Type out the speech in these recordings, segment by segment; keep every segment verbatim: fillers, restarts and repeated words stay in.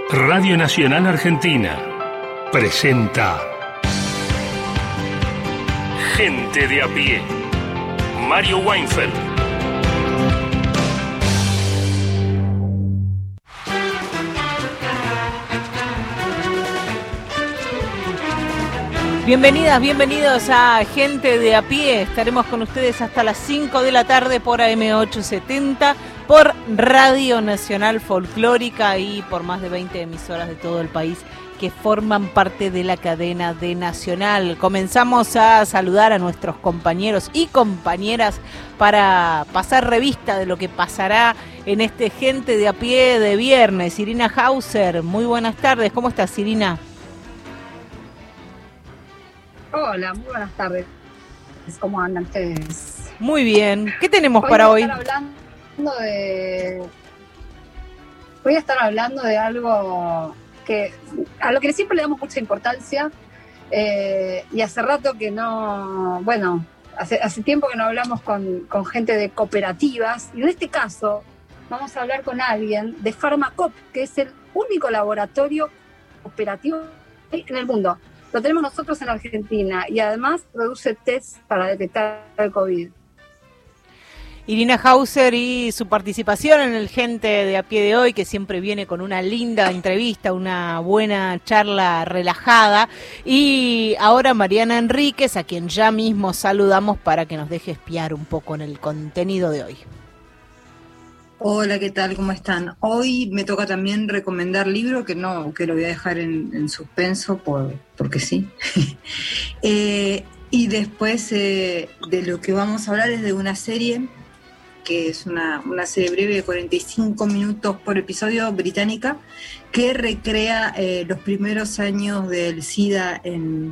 Radio Nacional Argentina presenta Gente de a pie. Mario Weinfeld. Bienvenidas, bienvenidos a Gente de a pie. Estaremos con ustedes hasta las cinco de la tarde por A M ochocientos setenta, por Radio Nacional Folclórica y por más de veinte emisoras de todo el país que forman parte de la cadena de Nacional. Comenzamos a saludar a nuestros compañeros y compañeras para pasar revista de lo que pasará en este Gente de a pie de viernes. Irina Hauser, muy buenas tardes. ¿Cómo estás, Irina? Hola, muy buenas tardes. ¿Cómo andan ustedes? Muy bien. ¿Qué tenemos hoy para voy hoy? A estar hablando de... Voy a estar hablando de algo que a lo que siempre le damos mucha importancia eh, y hace rato que no... Bueno, hace, hace tiempo que no hablamos con, con gente de cooperativas y en este caso vamos a hablar con alguien de Pharmacoop, que es el único laboratorio cooperativo en el mundo. Lo tenemos nosotros en Argentina y además produce test para detectar el COVID. Irina Hauser y su participación en el Gente de a pie de hoy, que siempre viene con una linda entrevista, una buena charla relajada. Y ahora Mariana Enríquez, a quien ya mismo saludamos para que nos deje espiar un poco en el contenido de hoy. Hola, ¿qué tal? ¿Cómo están? Hoy me toca también recomendar libro, que no, que lo voy a dejar en, en suspenso por, porque sí. eh, y después eh, de lo que vamos a hablar es de una serie, que es una, una serie breve de cuarenta y cinco minutos por episodio, británica, que recrea eh, los primeros años del SIDA en,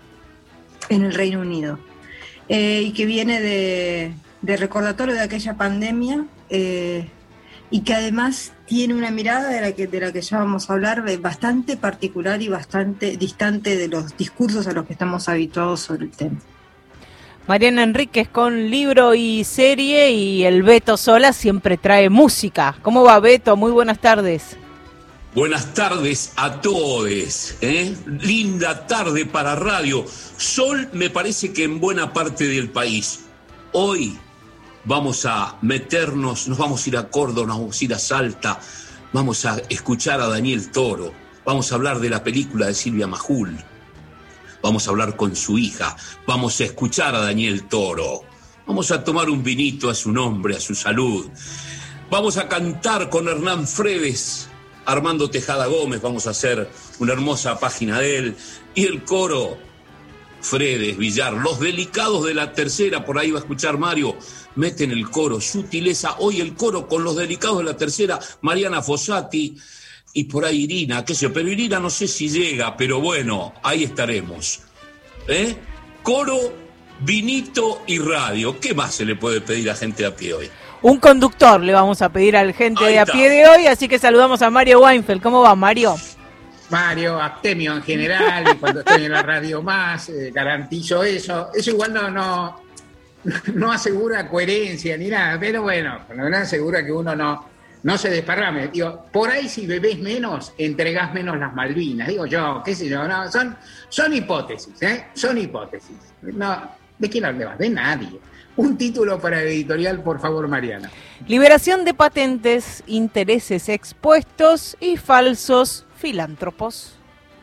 en el Reino Unido. Eh, y que viene de, de recordatorio de aquella pandemia, Eh, y que además tiene una mirada de la que de la que ya vamos a hablar bastante particular y bastante distante de los discursos a los que estamos habituados sobre el tema. Mariana Enríquez con libro y serie, y el Beto Sola siempre trae música. ¿Cómo va, Beto? Muy buenas tardes. Buenas tardes a todos, ¿eh? Linda tarde para radio. Sol me parece que en buena parte del país. Hoy vamos a meternos, nos vamos a ir a Córdoba, nos vamos a ir a Salta, vamos a escuchar a Daniel Toro, vamos a hablar de la película de Silvia Majul, vamos a hablar con su hija, vamos a escuchar a Daniel Toro, vamos a tomar un vinito a su nombre, a su salud, vamos a cantar con Hernán Fredes, Armando Tejada Gómez, vamos a hacer una hermosa página de él, y el coro Fredes, Villar, los delicados de la tercera, por ahí va a escuchar Mario, meten el coro, sutileza, hoy el coro con los delicados de la tercera, Mariana Fossati, y por ahí Irina, qué sé yo, pero Irina no sé si llega, pero bueno, ahí estaremos. ¿Eh? Coro, vinito y radio, ¿qué más se le puede pedir a Gente de a pie hoy? Un conductor le vamos a pedir al Gente Ahí de a está. pie de hoy, así que saludamos a Mario Weinfeld. ¿Cómo va, Mario? Mario, abstemio en general, y cuando estoy en la radio más, eh, garantizo eso. Eso igual no, no, no asegura coherencia ni nada, pero bueno, no asegura que uno no, no se desparrame. Digo, por ahí si bebés menos, entregás menos las Malvinas. Digo yo, qué sé yo, no, son, son hipótesis, ¿eh? Son hipótesis. No, ¿de quién hablabas? De nadie. Un título para el editorial, por favor, Mariana. Liberación de patentes, intereses expuestos y falsos filántropos.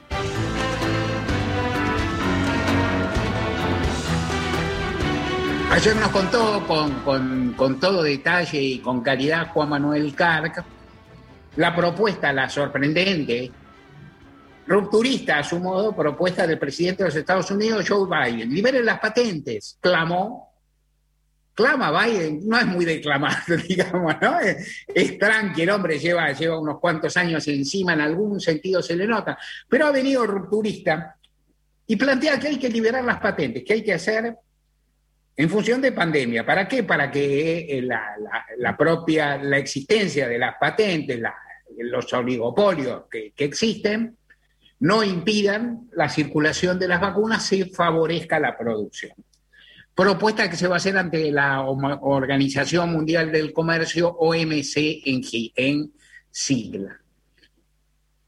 Ayer nos contó con, con, con todo detalle y con calidad Juan Manuel Carc la propuesta, la sorprendente, rupturista a su modo, propuesta del presidente de los Estados Unidos, Joe Biden. Liberen las patentes, clamó. Clama Biden, no es muy de clamar, digamos, ¿no? Es, es tranqui, el hombre lleva, lleva unos cuantos años encima, en algún sentido se le nota, pero ha venido rupturista y plantea que hay que liberar las patentes, que hay que hacer en función de pandemia. ¿Para qué? Para que la, la, la propia, la existencia de las patentes, la, los oligopolios que, que existen, no impidan la circulación de las vacunas, se favorezca la producción. Propuesta que se va a hacer ante la Organización Mundial del Comercio, O M C en, en sigla.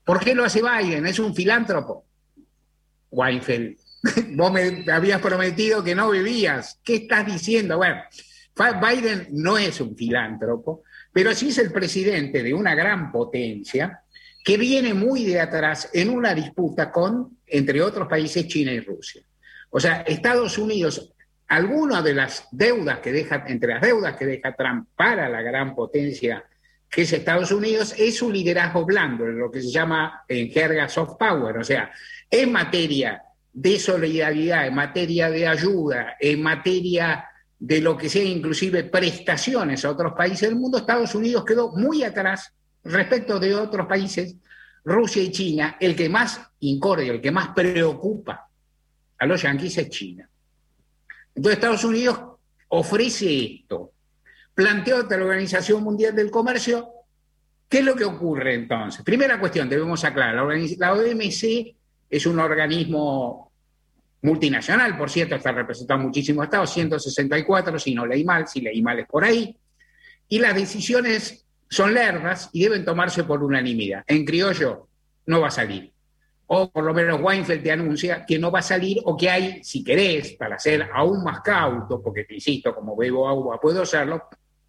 ¿Por qué lo hace Biden? ¿Es un filántropo? Weinfeld, vos me habías prometido que no bebías. ¿Qué estás diciendo? Bueno, Biden no es un filántropo, pero sí es el presidente de una gran potencia que viene muy de atrás en una disputa con, entre otros países, China y Rusia. O sea, Estados Unidos, algunas de las deudas que deja, entre las deudas que deja Trump para la gran potencia que es Estados Unidos, es su liderazgo blando, lo que se llama en jerga soft power, o sea, en materia de solidaridad, en materia de ayuda, en materia de lo que sea, inclusive prestaciones a otros países del mundo, Estados Unidos quedó muy atrás respecto de otros países, Rusia y China. El que más incordia, el que más preocupa a los yanquis es China. Entonces Estados Unidos ofrece esto, planteó ante la Organización Mundial del Comercio. ¿Qué es lo que ocurre entonces? Primera cuestión, debemos aclarar, la, la O M C es un organismo multinacional, por cierto, está representado en muchísimos estados, ciento sesenta y cuatro, si no leí mal, si leí mal es por ahí, y las decisiones son lerdas y deben tomarse por unanimidad. En criollo, no va a salir. O por lo menos Weinfeld te anuncia que no va a salir, o que hay, si querés, para ser aún más cauto, porque te insisto, como bebo agua puedo hacerlo,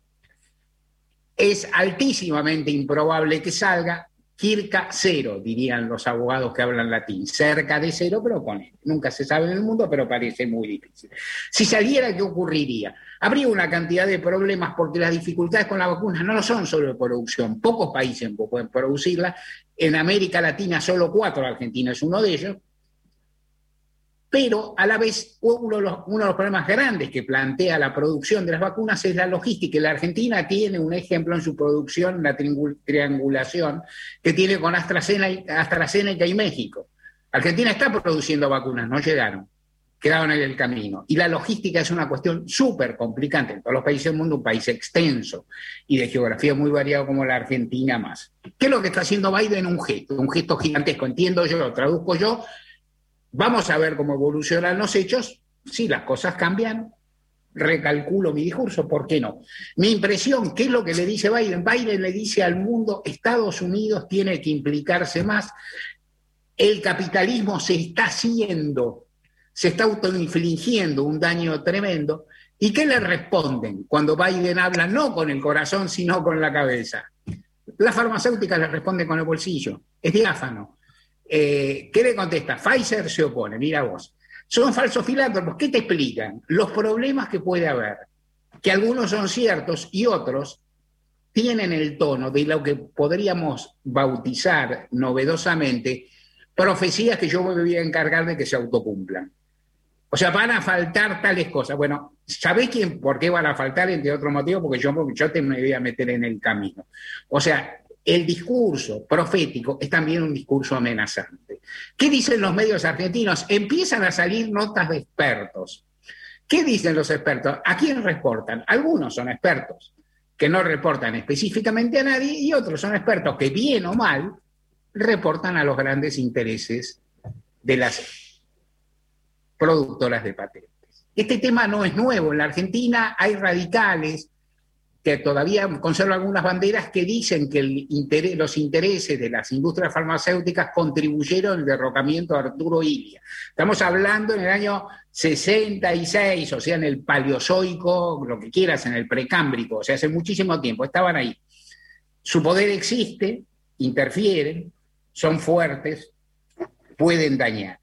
es altísimamente improbable que salga circa cero, dirían los abogados que hablan latín, cerca de cero, pero con él. Nunca se sabe en el mundo, pero parece muy difícil. Si saliera, ¿qué ocurriría? Habría una cantidad de problemas porque las dificultades con la vacuna no lo son solo de producción. Pocos países pueden producirla. En América Latina solo cuatro, Argentina es uno de ellos. Pero a la vez uno de, los, uno de los problemas grandes que plantea la producción de las vacunas es la logística. Y la Argentina tiene un ejemplo en su producción, la triangulación que tiene con AstraZeneca, AstraZeneca y México. Argentina está produciendo vacunas, no llegaron, quedaron en el camino. Y la logística es una cuestión súper complicada. En todos los países del mundo, un país extenso y de geografía muy variado como la Argentina más. ¿Qué es lo que está haciendo Biden? Un gesto, un gesto gigantesco. Entiendo yo, lo traduzco yo. Vamos a ver cómo evolucionan los hechos. Si las cosas cambian, recalculo mi discurso, ¿por qué no? Mi impresión, ¿qué es lo que le dice Biden? Biden le dice al mundo, Estados Unidos tiene que implicarse más, el capitalismo se está haciendo, se está autoinfligiendo un daño tremendo. ¿Y qué le responden cuando Biden habla no con el corazón, sino con la cabeza? Las farmacéuticas le responden con el bolsillo, es diáfano. Eh, ¿Qué le contesta? Pfizer se opone, mira vos. Son falsos filántropos. ¿Qué te explican? Los problemas que puede haber, que algunos son ciertos y otros tienen el tono de lo que podríamos bautizar novedosamente profecías que yo me voy a encargar de que se autocumplan. O sea, van a faltar tales cosas. Bueno, ¿sabés quién, por qué van a faltar? Entre otros motivos, porque yo, porque yo te me voy a meter en el camino. O sea, el discurso profético es también un discurso amenazante. ¿Qué dicen los medios argentinos? Empiezan a salir notas de expertos. ¿Qué dicen los expertos? ¿A quién reportan? Algunos son expertos que no reportan específicamente a nadie y otros son expertos que, bien o mal, reportan a los grandes intereses de las productoras de patentes. Este tema no es nuevo. En la Argentina hay radicales que todavía conservan algunas banderas que dicen que el interés, los intereses de las industrias farmacéuticas contribuyeron al derrocamiento de Arturo Illia. Estamos hablando en el año sesenta y seis, o sea, en el Paleozoico, lo que quieras, en el Precámbrico, o sea, hace muchísimo tiempo, estaban ahí. Su poder existe, interfieren, son fuertes, pueden dañar.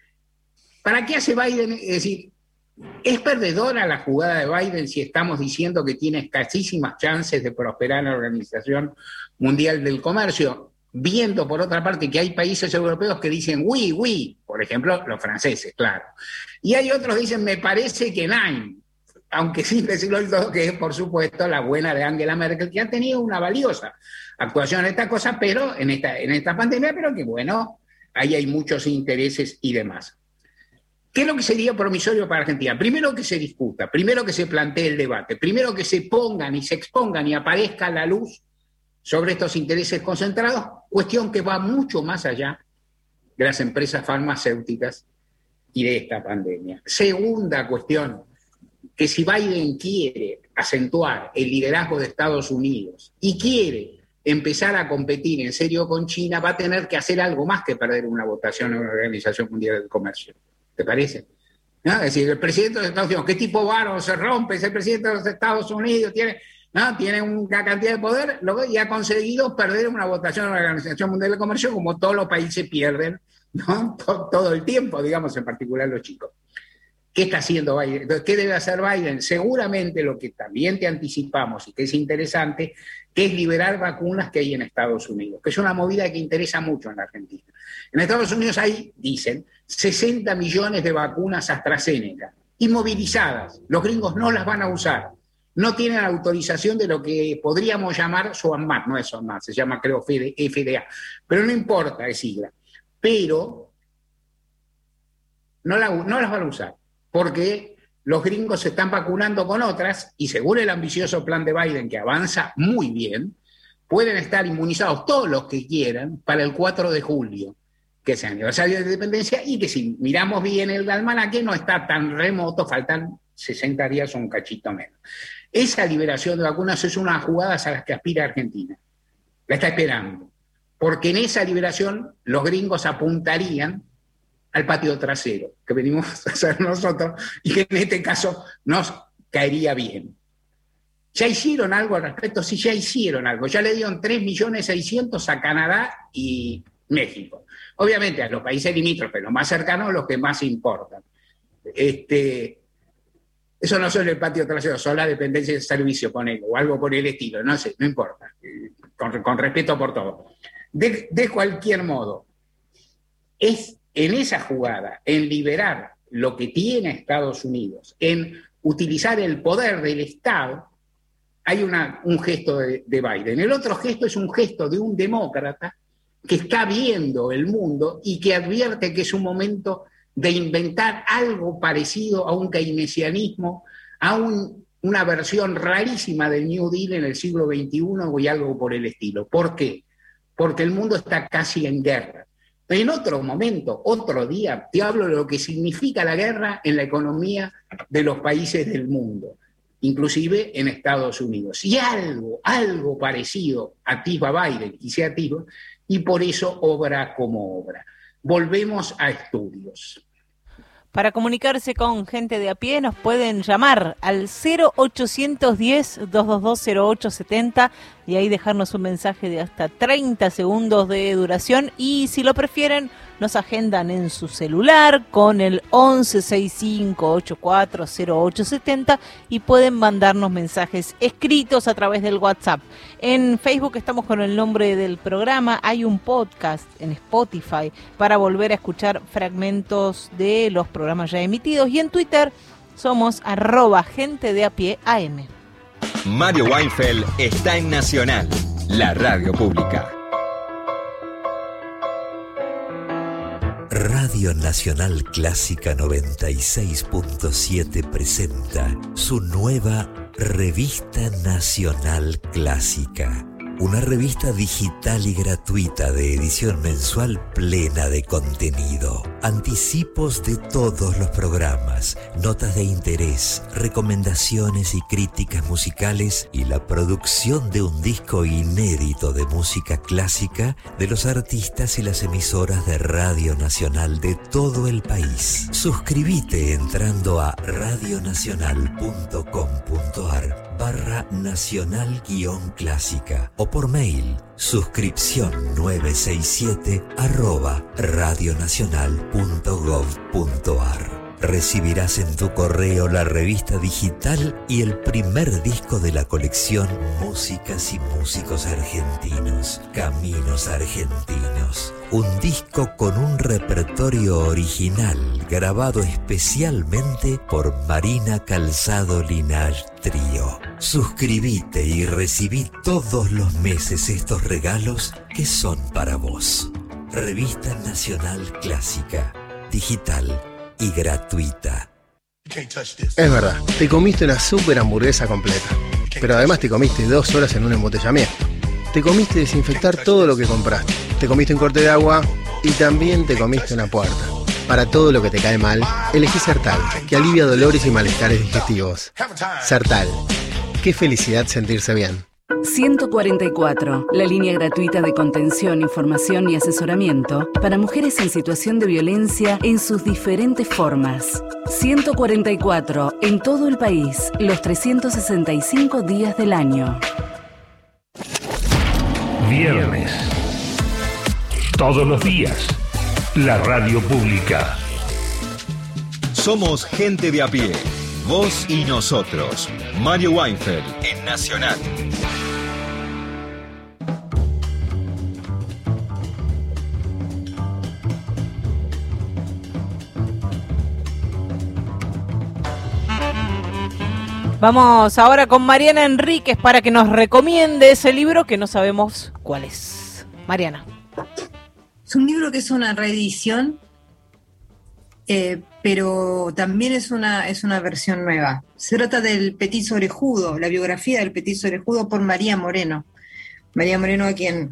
¿Para qué hace Biden? Es decir, ¿es perdedora la jugada de Biden si estamos diciendo que tiene escasísimas chances de prosperar en la Organización Mundial del Comercio? Viendo, por otra parte, que hay países europeos que dicen oui, oui, por ejemplo, los franceses, claro. Y hay otros que dicen, me parece que nein, aunque sin decirlo del todo, que es, por supuesto, la buena de Angela Merkel, que ha tenido una valiosa actuación en esta cosa, pero en esta, en esta pandemia, pero que, bueno, ahí hay muchos intereses y demás. ¿Qué es lo que sería promisorio para Argentina? Primero que se discuta, primero que se plantee el debate, primero que se pongan y se expongan y aparezca la luz sobre estos intereses concentrados, cuestión que va mucho más allá de las empresas farmacéuticas y de esta pandemia. Segunda cuestión, que si Biden quiere acentuar el liderazgo de Estados Unidos y quiere empezar a competir en serio con China, va a tener que hacer algo más que perder una votación en la Organización Mundial del Comercio. ¿Te parece? ¿No? Es decir, el presidente de los Estados Unidos, ¿qué tipo varo se rompe? Es el presidente de los Estados Unidos, tiene, ¿no? tiene una cantidad de poder luego, y ha conseguido perder una votación en la Organización Mundial del Comercio como todos los países pierden, ¿no? todo, todo el tiempo, digamos, en particular los chicos. ¿Qué está haciendo Biden? Entonces, ¿qué debe hacer Biden? Seguramente lo que también te anticipamos y que es interesante, que es liberar vacunas que hay en Estados Unidos, que es una movida que interesa mucho en la Argentina. En Estados Unidos hay, dicen, sesenta millones de vacunas AstraZeneca, inmovilizadas. Los gringos no las van a usar. No tienen autorización de lo que podríamos llamar SOAMAT, no es SOAMAT, se llama creo F D A, pero no importa, es sigla. Pero no, la, no las van a usar, porque los gringos se están vacunando con otras y según el ambicioso plan de Biden, que avanza muy bien, pueden estar inmunizados todos los que quieran para el cuatro de julio, que es el aniversario de la independencia, y que si miramos bien el almanaque no está tan remoto, faltan sesenta días o un cachito menos. Esa liberación de vacunas es una jugada a las que aspira Argentina. La está esperando. Porque en esa liberación los gringos apuntarían al patio trasero, que venimos a hacer nosotros, y que en este caso nos caería bien. ¿Ya hicieron algo al respecto? Sí, ya hicieron algo. Ya le dieron tres millones seiscientos mil a Canadá y México. Obviamente a los países limítrofes, los más cercanos, los que más importan. Este, eso no son el patio trasero, son la dependencia de servicio, ponele, o algo por el estilo, no sé, no importa. Con, con respeto por todo. De, de cualquier modo, es en esa jugada, en liberar lo que tiene Estados Unidos, en utilizar el poder del Estado, hay una, un gesto de, de Biden. El otro gesto es un gesto de un demócrata que está viendo el mundo y que advierte que es un momento de inventar algo parecido a un keynesianismo, a un, una versión rarísima del New Deal en el siglo veintiuno y algo por el estilo. ¿Por qué? Porque el mundo está casi en guerra. En otro momento, otro día, te hablo de lo que significa la guerra en la economía de los países del mundo, inclusive en Estados Unidos. Y algo, algo parecido atisba Biden, y se atisba, y por eso obra como obra. Volvemos a estudios. Para comunicarse con gente de a pie nos pueden llamar al cero ochocientos diez, doscientos veintidós, cero ocho setenta y ahí dejarnos un mensaje de hasta treinta segundos de duración, y si lo prefieren nos agendan en su celular con el once sesenta y cinco ochenta y cuatro cero ocho setenta y pueden mandarnos mensajes escritos a través del WhatsApp. En Facebook estamos con el nombre del programa, hay un podcast en Spotify para volver a escuchar fragmentos de los programas ya emitidos, y en Twitter somos arroba gente de a pie A M. Mario Weinfeld está en Nacional, la radio pública. Radio Nacional Clásica noventa y seis punto siete presenta su nueva Revista Nacional Clásica. Una revista digital y gratuita de edición mensual plena de contenido, anticipos de todos los programas, notas de interés, recomendaciones y críticas musicales y la producción de un disco inédito de música clásica de los artistas y las emisoras de Radio Nacional de todo el país. Suscríbete entrando a radionacional.com.ar barra nacional guión clásica o por mail suscripción novecientos sesenta y siete arroba radionacional.gov.ar. Recibirás en tu correo la revista digital y el primer disco de la colección Músicas y Músicos Argentinos, Caminos Argentinos. Un disco con un repertorio original grabado especialmente por Marina Calzado Linage Trío. Suscríbete y recibí todos los meses estos regalos que son para vos. Revista Nacional Clásica, digital y gratuita. Es verdad, te comiste una super hamburguesa completa, pero además te comiste dos horas en un embotellamiento. Te comiste desinfectar todo lo que compraste. Te comiste un corte de agua y también te comiste una puerta. Para todo lo que te cae mal, elegí Sertal, que alivia dolores y malestares digestivos. Sertal, qué felicidad sentirse bien. ciento cuarenta y cuatro, la línea gratuita de contención, información y asesoramiento para mujeres en situación de violencia en sus diferentes formas. ciento cuarenta y cuatro, en todo el país, los trescientos sesenta y cinco días del año. Viernes. Todos los días. La radio pública. Somos gente de a pie. Vos y nosotros. Mario Weinfeld en Nacional. Vamos ahora con Mariana Enríquez para que nos recomiende ese libro que no sabemos cuál es. Mariana. Es un libro que es una reedición, eh, pero también es una, es una versión nueva. Se trata del Petit Orejudo, la biografía del Petit Orejudo por María Moreno. María Moreno, a quien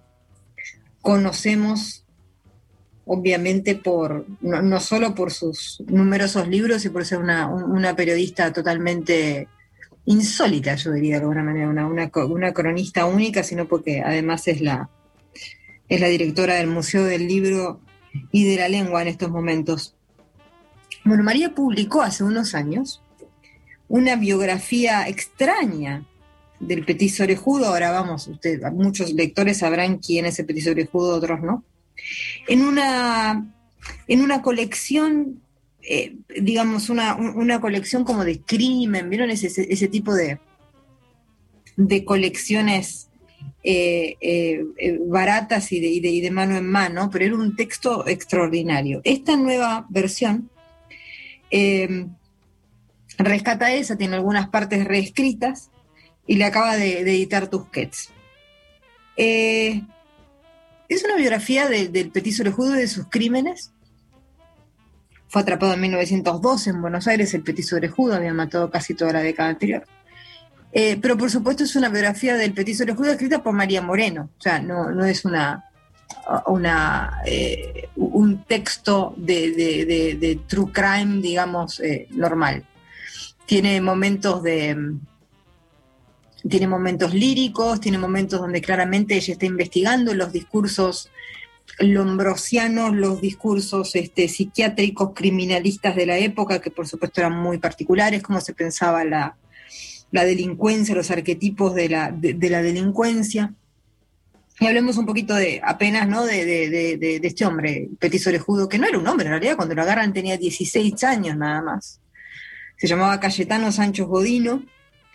conocemos obviamente por no, no solo por sus numerosos libros y por ser una, una periodista totalmente insólita, yo diría de alguna manera, una, una, una cronista única, sino porque además es la, es la directora del Museo del Libro y de la Lengua en estos momentos. Bueno, María publicó hace unos años una biografía extraña del Petit Orejudo. Ahora vamos, usted, muchos lectores sabrán quién es el Petit Orejudo, otros no. En una, en una colección, eh, digamos, una, una colección como de crimen, ¿vieron? Ese, ese tipo de, de colecciones eh, eh, eh, baratas y de, y, de, y de mano en mano, pero era un texto extraordinario. Esta nueva versión eh, rescata esa, tiene algunas partes reescritas y le acaba de, de editar Tusquets. Eh, Es una biografía de, del Petit Orejudo y de sus crímenes. Fue atrapado en mil novecientos doce en Buenos Aires, el Petit Orejudo, había matado casi toda la década anterior. Eh, pero por supuesto es una biografía del Petit Orejudo escrita por María Moreno, o sea, no, no es una, una, eh, un texto de, de, de, de true crime, digamos, eh, normal. Tiene momentos de... Tiene momentos líricos, tiene momentos donde claramente ella está investigando los discursos lombrosianos, los discursos este, psiquiátricos, criminalistas de la época, que por supuesto eran muy particulares, cómo se pensaba la, la delincuencia, los arquetipos de la, de, de la delincuencia. Y hablemos un poquito de, apenas, ¿no? de, de, de, de, de este hombre, Petit Orejudo, que no era un hombre, en realidad cuando lo agarran tenía dieciséis años nada más. Se llamaba Cayetano Sánchez Godino.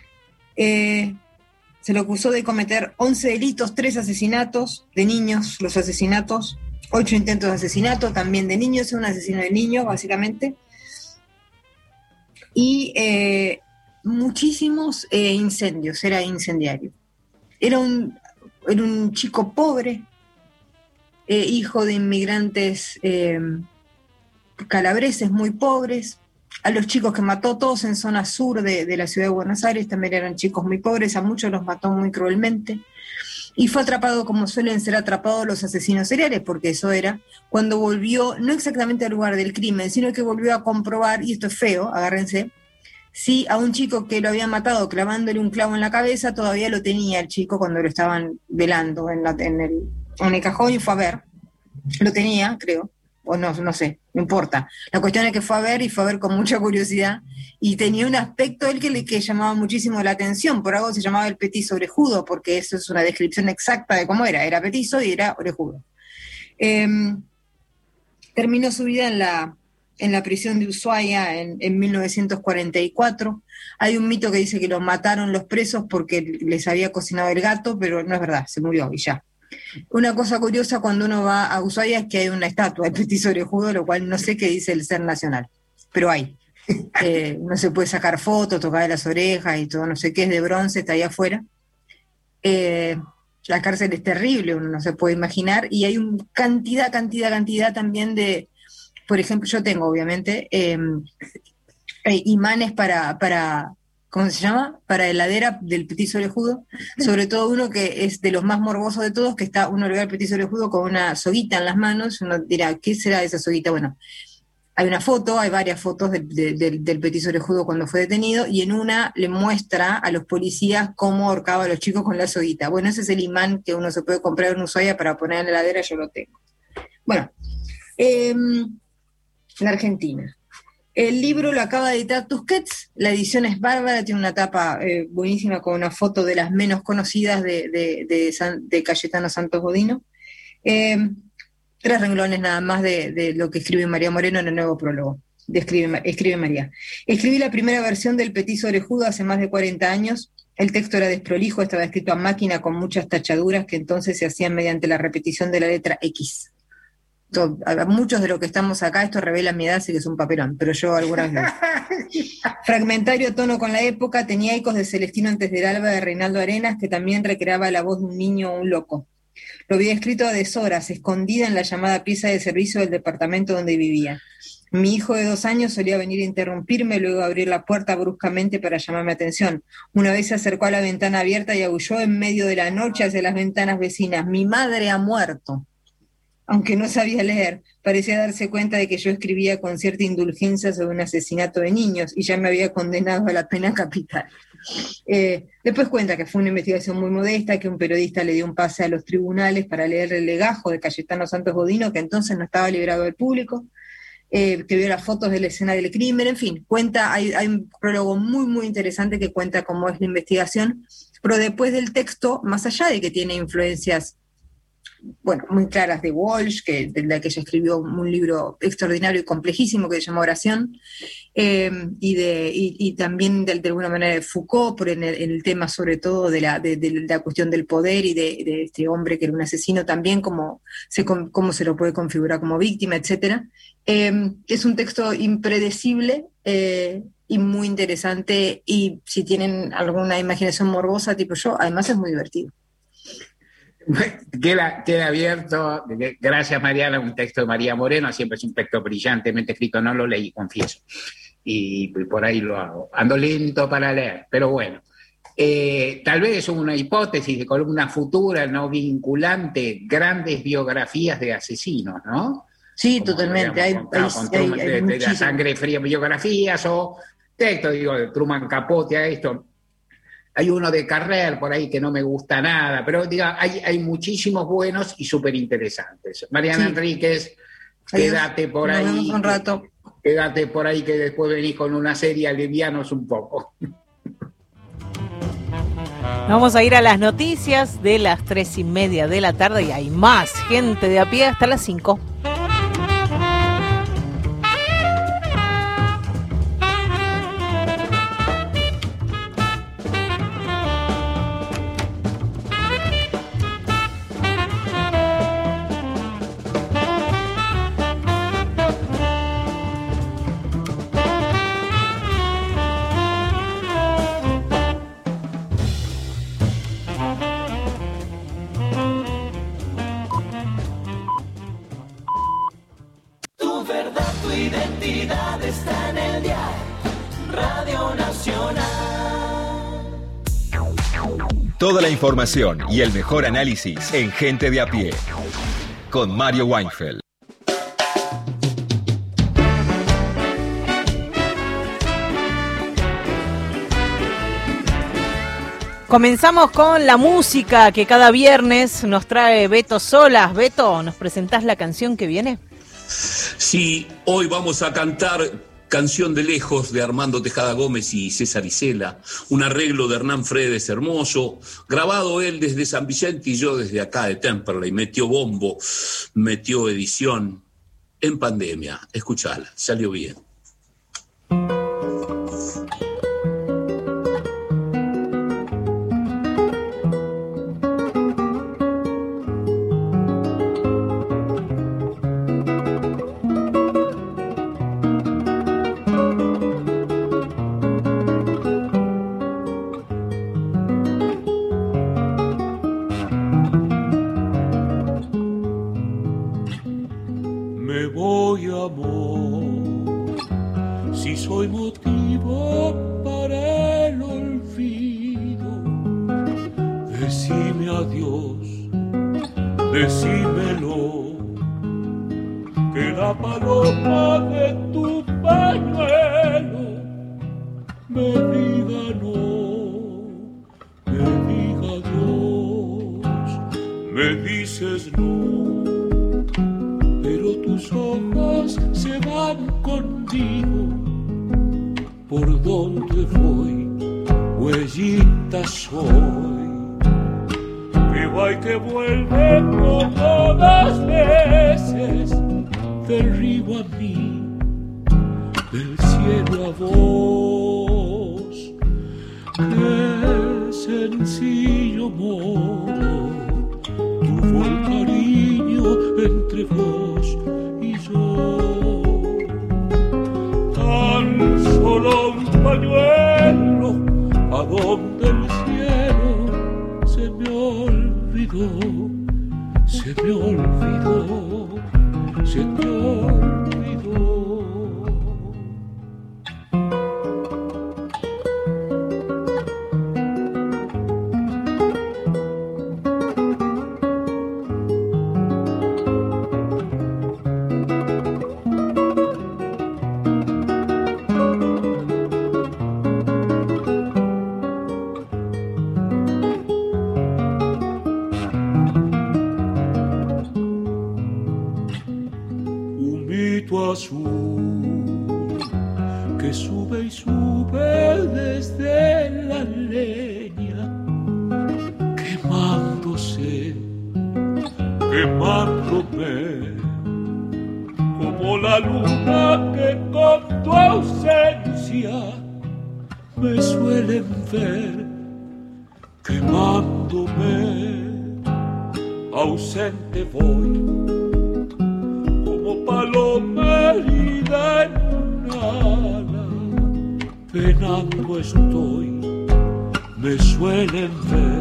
Eh, se lo acusó de cometer once delitos, tres asesinatos de niños, los asesinatos, ocho intentos de asesinato también de niños, es un asesino de niños básicamente, y eh, muchísimos eh, incendios, era incendiario. Era un, era un chico pobre, eh, hijo de inmigrantes eh, calabreses muy pobres. A los chicos que mató, todos en zona sur de, de la ciudad de Buenos Aires, también eran chicos muy pobres, a muchos los mató muy cruelmente. Y fue atrapado como suelen ser atrapados los asesinos seriales, porque eso era cuando volvió, no exactamente al lugar del crimen, sino que volvió a comprobar, y esto es feo, agárrense, si a un chico que lo había matado clavándole un clavo en la cabeza, todavía lo tenía el chico cuando lo estaban velando en, la, en, el, en el cajón, y fue a ver, lo tenía, creo. O no, no sé, no importa. La cuestión es que fue a ver y fue a ver con mucha curiosidad y tenía un aspecto él que le que llamaba muchísimo la atención, por algo se llamaba el Petit Orejudo, porque eso es una descripción exacta de cómo era, era petizo y era orejudo. Eh, terminó su vida en la, en la prisión de Ushuaia en, en mil novecientos cuarenta y cuatro. Hay un mito que dice que lo mataron los presos porque les había cocinado el gato, pero no es verdad, se murió y ya. Una cosa curiosa cuando uno va a Ushuaia es que hay una estatua del Petit Orejudo, lo cual no sé qué dice el ser nacional, pero hay. Eh, no se puede sacar fotos, tocar de las orejas y todo, no sé qué, es de bronce, está ahí afuera. Eh, la cárcel es terrible, uno no se puede imaginar, y hay un cantidad, cantidad, cantidad también de, por ejemplo, yo tengo obviamente eh, eh, imanes para... para ¿cómo se llama? Para heladera del Petit Orejudo, sobre todo uno que es de los más morbosos de todos, que está uno le ve al Petit Orejudo con una soguita en las manos, uno dirá, ¿qué será esa soguita? Bueno, hay una foto, hay varias fotos de, de, de, del petiso orejudo cuando fue detenido, y en una le muestra a los policías cómo ahorcaba a los chicos con la soguita. Bueno, ese es el imán que uno se puede comprar en Ushuaia para poner en la heladera, yo lo tengo. Bueno, eh, la Argentina. El libro lo acaba de editar Tusquets, la edición es bárbara, tiene una tapa eh, buenísima con una foto de las menos conocidas de, de, de, San, de Cayetano Santos Godino. Eh, tres renglones nada más de, de lo que escribe María Moreno en el nuevo prólogo. De escribe, escribe María. Escribí la primera versión del petiso orejudo hace más de cuarenta años. El texto era desprolijo, estaba escrito a máquina con muchas tachaduras que entonces se hacían mediante la repetición de la letra X. Todo, a muchos de los que estamos acá, esto revela mi edad, así que es un papelón, pero yo algunas veces. Fragmentario tono con la época, tenía ecos de Celestino antes del alba de Reinaldo Arenas, que también recreaba la voz de un niño o un loco. Lo había escrito a deshoras, escondida en la llamada pieza de servicio del departamento donde vivía. Mi hijo de dos años solía venir a interrumpirme, luego abrir la puerta bruscamente para llamarme atención. Una vez se acercó a la ventana abierta y aulló en medio de la noche hacia las ventanas vecinas: «Mi madre ha muerto». Aunque no sabía leer, parecía darse cuenta de que yo escribía con cierta indulgencia sobre un asesinato de niños y ya me había condenado a la pena capital. Eh, después cuenta que fue una investigación muy modesta, que un periodista le dio un pase a los tribunales para leer el legajo de Cayetano Santos Godino, que entonces no estaba liberado al público, eh, que vio las fotos de la escena del crimen, en fin, cuenta, hay, hay un prólogo muy, muy interesante que cuenta cómo es la investigación, pero después del texto, más allá de que tiene influencias bueno, muy claras de Walsh, que, de la que ella escribió un libro extraordinario y complejísimo que se llama Oración, eh, y, de, y, y también de, de alguna manera de Foucault, por en el, en el tema sobre todo de la, de, de la cuestión del poder y de, de este hombre que era un asesino también, cómo se, cómo se lo puede configurar como víctima, etcétera. Eh, es un texto impredecible eh, y muy interesante, y si tienen alguna imaginación morbosa tipo yo, además es muy divertido. Queda, queda abierto, gracias Mariana, un texto de María Moreno, siempre es un texto brillantemente escrito, no lo leí, confieso, y, y por ahí lo hago, ando lento para leer, pero bueno, eh, tal vez es una hipótesis de columna futura no vinculante, grandes biografías de asesinos, ¿no? Sí, como, totalmente, digamos, hay, con, hay, con hay, de, hay de la sangre fría, biografías o textos, digo, de Truman Capote a esto. Hay uno de Carrer por ahí que no me gusta nada, pero diga, hay, hay muchísimos buenos y súper interesantes. Mariana sí. Enríquez, quédate por ahí. Nos vemos un rato. Quédate por ahí que después venís con una serie alivianos un poco. Vamos a ir a las noticias de las tres y media de la tarde y hay más gente de a pie hasta las cinco. Toda la información y el mejor análisis en Gente de a Pie, con Mario Weinfeld. Comenzamos con la música que cada viernes nos trae Beto Solas. Beto, ¿nos presentás la canción que viene? Sí, hoy vamos a cantar Canción de Lejos de Armando Tejada Gómez y César Isela, un arreglo de Hernán Fredes hermoso, grabado él desde San Vicente y yo desde acá de Temperley. Metió bombo, metió edición en pandemia. Escuchala, salió bien. Decímelo, que la la paloma de tu pañuelo me diga no, me diga Dios, me dices no, pero tus ojos se van conmigo, por donde voy, huellita soy, que va y que vuelve como las veces, del río a mí, del cielo a vos. Qué sencillo modo tuvo el cariño entre vos y yo. Tan solo un pañuelo a donde el cielo se me olvidó, se me olvidó, se me olvidó. Azul que sube y sube desde la leña, quemándose, quemándome, como la luna que con tu ausencia me suelen ver, quemándome, ausente voy, paloma herida en un ala, penando estoy, me suelen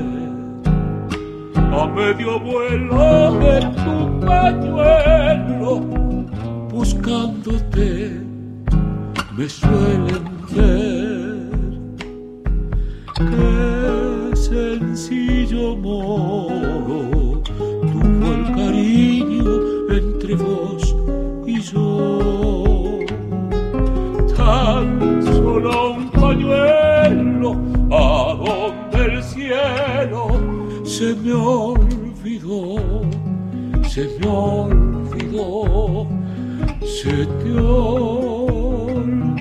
ver, a medio vuelo de tu pañuelo, buscándote, me suelen ver, qué sencillo modo tuvo el cariño entre vos y yo. Tan solo un pañuelo a donde el cielo se me olvidó, se me olvidó, se te olvidó.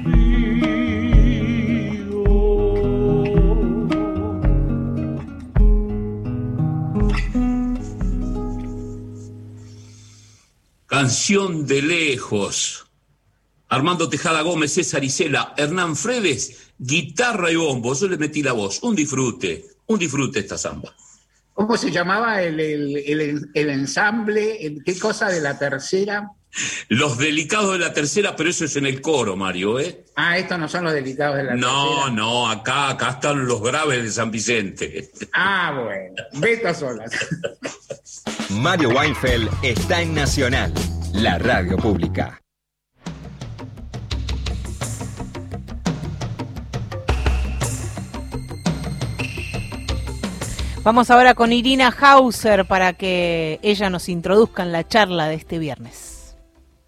Canción de lejos. Armando Tejada Gómez, César Isela, Hernán Fredes, guitarra y bombo. Yo le metí la voz. Un disfrute, un disfrute esta samba. ¿Cómo se llamaba el, el, el, el ensamble? El, ¿Qué cosa de la tercera? Los Delicados de la Tercera, pero eso es en el coro, Mario, ¿eh? Ah, estos no son los Delicados de la no, Tercera. No, no, acá, acá están los graves de San Vicente. Ah, bueno. Beto Solas. Mario Weinfeld está en Nacional, la radio pública. Vamos ahora con Irina Hauser para que ella nos introduzca en la charla de este viernes.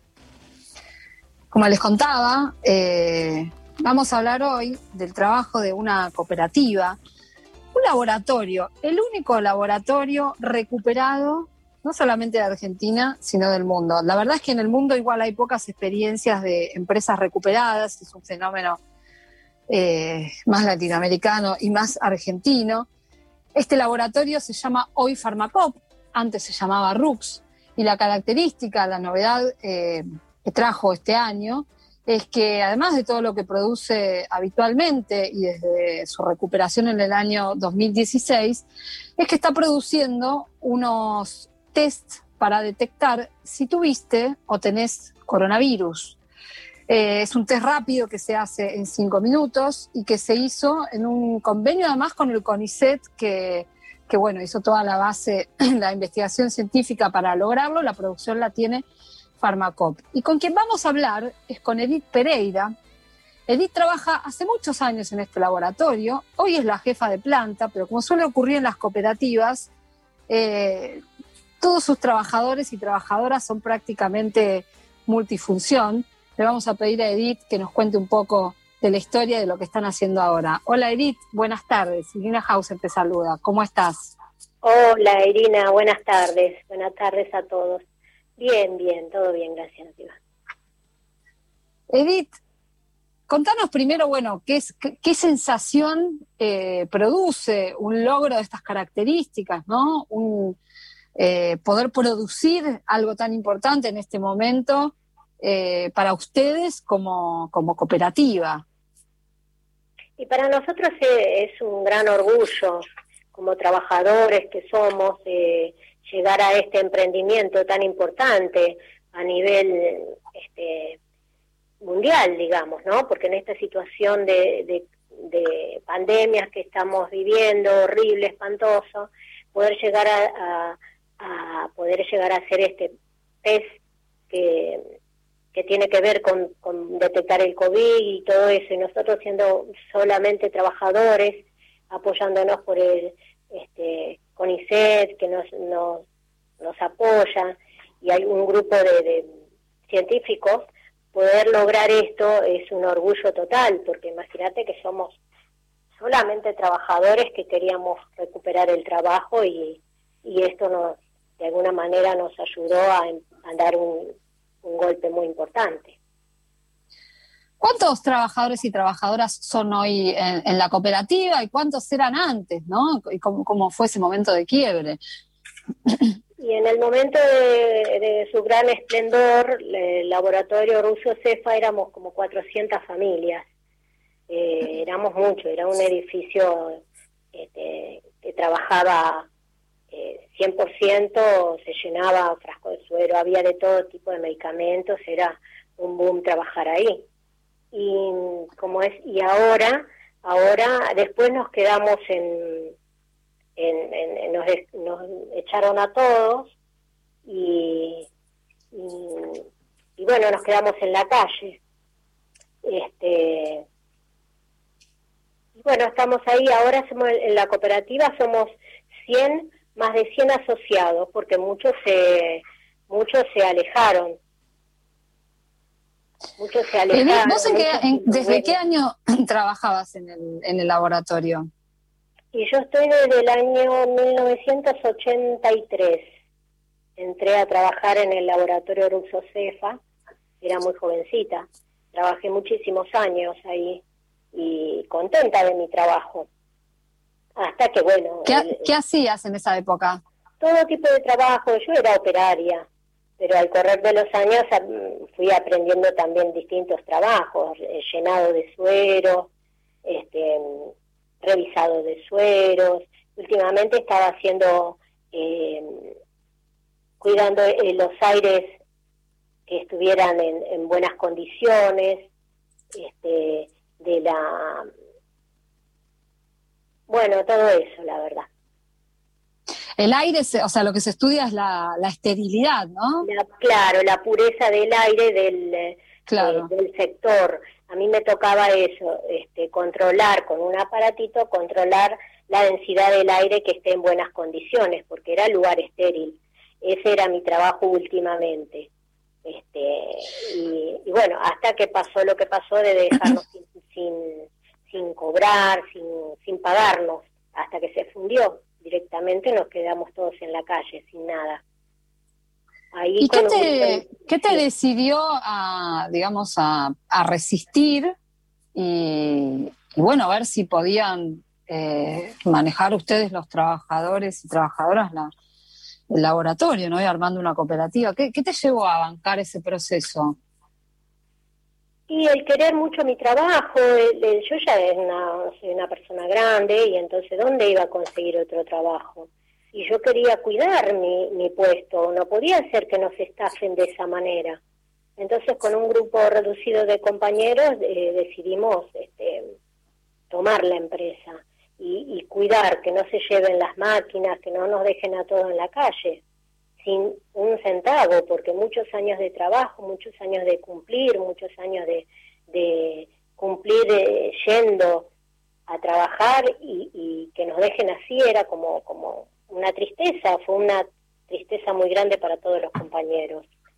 Como les contaba, eh, vamos a hablar hoy del trabajo de una cooperativa, un laboratorio, el único laboratorio recuperado no solamente de Argentina, sino del mundo. La verdad es que en el mundo igual hay pocas experiencias de empresas recuperadas, es un fenómeno eh, más latinoamericano y más argentino. Este laboratorio se llama hoy Pharmacop, antes se llamaba Rux, y la característica, la novedad eh, que trajo este año es que además de todo lo que produce habitualmente y desde su recuperación en el año dos mil dieciséis, es que está produciendo unos tests para detectar si tuviste o tenés coronavirus. Eh, es un test rápido que se hace en cinco minutos y que se hizo en un convenio además con el CONICET que, que bueno, hizo toda la base, la investigación científica para lograrlo. La producción la tiene Pharmacop. Y con quien vamos a hablar es con Edith Pereira. Edith trabaja hace muchos años en este laboratorio, hoy es la jefa de planta, pero como suele ocurrir en las cooperativas, eh, todos sus trabajadores y trabajadoras son prácticamente multifunción, le vamos a pedir a Edith que nos cuente un poco de la historia de lo que están haciendo ahora. Hola Edith, buenas tardes. Irina Hauser te saluda. ¿Cómo estás? Hola Irina, buenas tardes. Buenas tardes a todos. Bien, bien, todo bien, gracias. Iván. Edith, contanos primero, bueno, qué, es, qué, qué sensación eh, produce un logro de estas características, ¿no? Un, eh, poder producir algo tan importante en este momento eh, para ustedes como, como cooperativa. Y para nosotros es, es un gran orgullo, como trabajadores que somos, eh, llegar a este emprendimiento tan importante a nivel este, mundial, digamos, ¿no? Porque en esta situación de, de, de pandemias que estamos viviendo, horrible, espantoso, poder llegar a, a, a poder llegar a hacer este test que que tiene que ver con, con detectar el COVID y todo eso, y nosotros siendo solamente trabajadores, apoyándonos por el este, CONICET, que nos, nos, nos apoya, y hay un grupo de, de científicos, poder lograr esto es un orgullo total, porque imagínate que somos solamente trabajadores que queríamos recuperar el trabajo, y, y esto nos, de alguna manera nos ayudó a, a dar un un golpe muy importante. ¿Cuántos trabajadores y trabajadoras son hoy en, en la cooperativa y cuántos eran antes, ¿no? ¿Y cómo, cómo fue ese momento de quiebre? Y en el momento de, de su gran esplendor, el laboratorio Russo Cefa éramos como cuatrocientas familias. Eh, éramos muchos, era un edificio este, que trabajaba Eh, cien por ciento, se llenaba frasco de suero, había de todo tipo de medicamentos, era un boom trabajar ahí. Y como es, y ahora, ahora después nos quedamos en, en, en, en nos, nos echaron a todos y, y, y bueno, nos quedamos en la calle. Este, y bueno, estamos ahí, ahora somos en la cooperativa, somos cien, más de cien asociados, porque muchos se muchos se alejaron. Muchos se alejaron. ¿Vos en qué, en, desde qué año trabajabas en el, en el laboratorio? Y yo estoy desde el año mil novecientos ochenta y tres. Entré a trabajar en el laboratorio Russo Cefa, era muy jovencita. Trabajé muchísimos años ahí y contenta de mi trabajo. Hasta que, bueno... ¿Qué, el, ¿Qué hacías en esa época? Todo tipo de trabajo. Yo era operaria, pero al correr de los años fui aprendiendo también distintos trabajos, eh, llenado de suero, este, revisado de sueros. Últimamente estaba haciendo, eh, cuidando eh, los aires que estuvieran en, en buenas condiciones, este, de la... Bueno, todo eso, la verdad. El aire, o sea, lo que se estudia es la, la esterilidad, ¿no? La, claro, la pureza del aire del, claro. eh, del sector. A mí me tocaba eso, este, controlar con un aparatito, controlar la densidad del aire que esté en buenas condiciones, porque era lugar estéril. Ese era mi trabajo últimamente. Este, y, y bueno, hasta que pasó lo que pasó de dejarnos sin... sin sin cobrar, sin, sin pagarnos, hasta que se fundió. Directamente nos quedamos todos en la calle, sin nada. Ahí ¿Y qué te, un... qué te decidió a, digamos, a, a resistir y, y bueno, a ver si podían eh, manejar ustedes los trabajadores y trabajadoras la, el laboratorio, ¿no? Y armando una cooperativa? ¿Qué, qué te llevó a bancar ese proceso? Y el querer mucho mi trabajo, el, el, yo ya es una, soy una persona grande y entonces ¿dónde iba a conseguir otro trabajo? Y yo quería cuidar mi, mi puesto, no podía ser que nos estafen de esa manera. Entonces con un grupo reducido de compañeros eh, decidimos este, tomar la empresa y, y cuidar, que no se lleven las máquinas, que no nos dejen a todos en la calle, sin un centavo, porque muchos años de trabajo, muchos años de cumplir, muchos años de, de cumplir eh, yendo a trabajar y, y que nos dejen así era como, como una tristeza, fue una tristeza muy grande para todos los compañeros.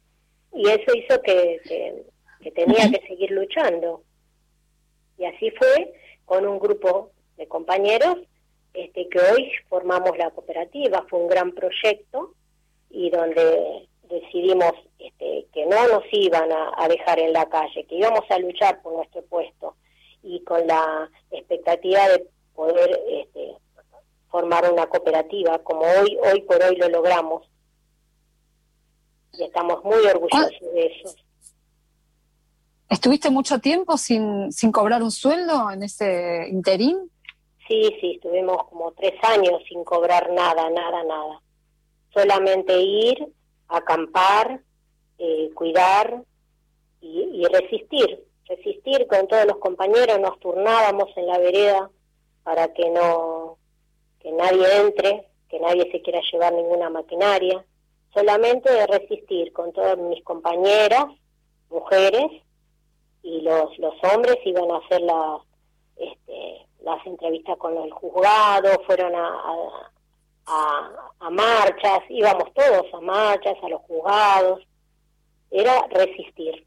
y eso hizo que, que, que tenía que seguir luchando. Y así fue con un grupo de compañeros este, que hoy formamos la cooperativa. Fue un gran proyecto y donde decidimos este, que no nos iban a, a dejar en la calle, que íbamos a luchar por nuestro puesto y con la expectativa de poder este, formar una cooperativa, como hoy hoy por hoy lo logramos. Y estamos muy orgullosos de eso. ¿Estuviste mucho tiempo sin, sin cobrar un sueldo en ese interín? Sí, sí, estuvimos como tres años sin cobrar nada, nada, nada. Solamente ir, acampar, eh, cuidar y, y resistir. Resistir con todos los compañeros, nos turnábamos en la vereda para que no, que nadie entre, que nadie se quiera llevar ninguna maquinaria. Solamente de resistir con todas mis compañeras, mujeres, y los los hombres iban a hacer las este, las entrevistas con el juzgado, fueron a, a, a, a marchas, íbamos todos a marchas, a los juzgados, era resistir.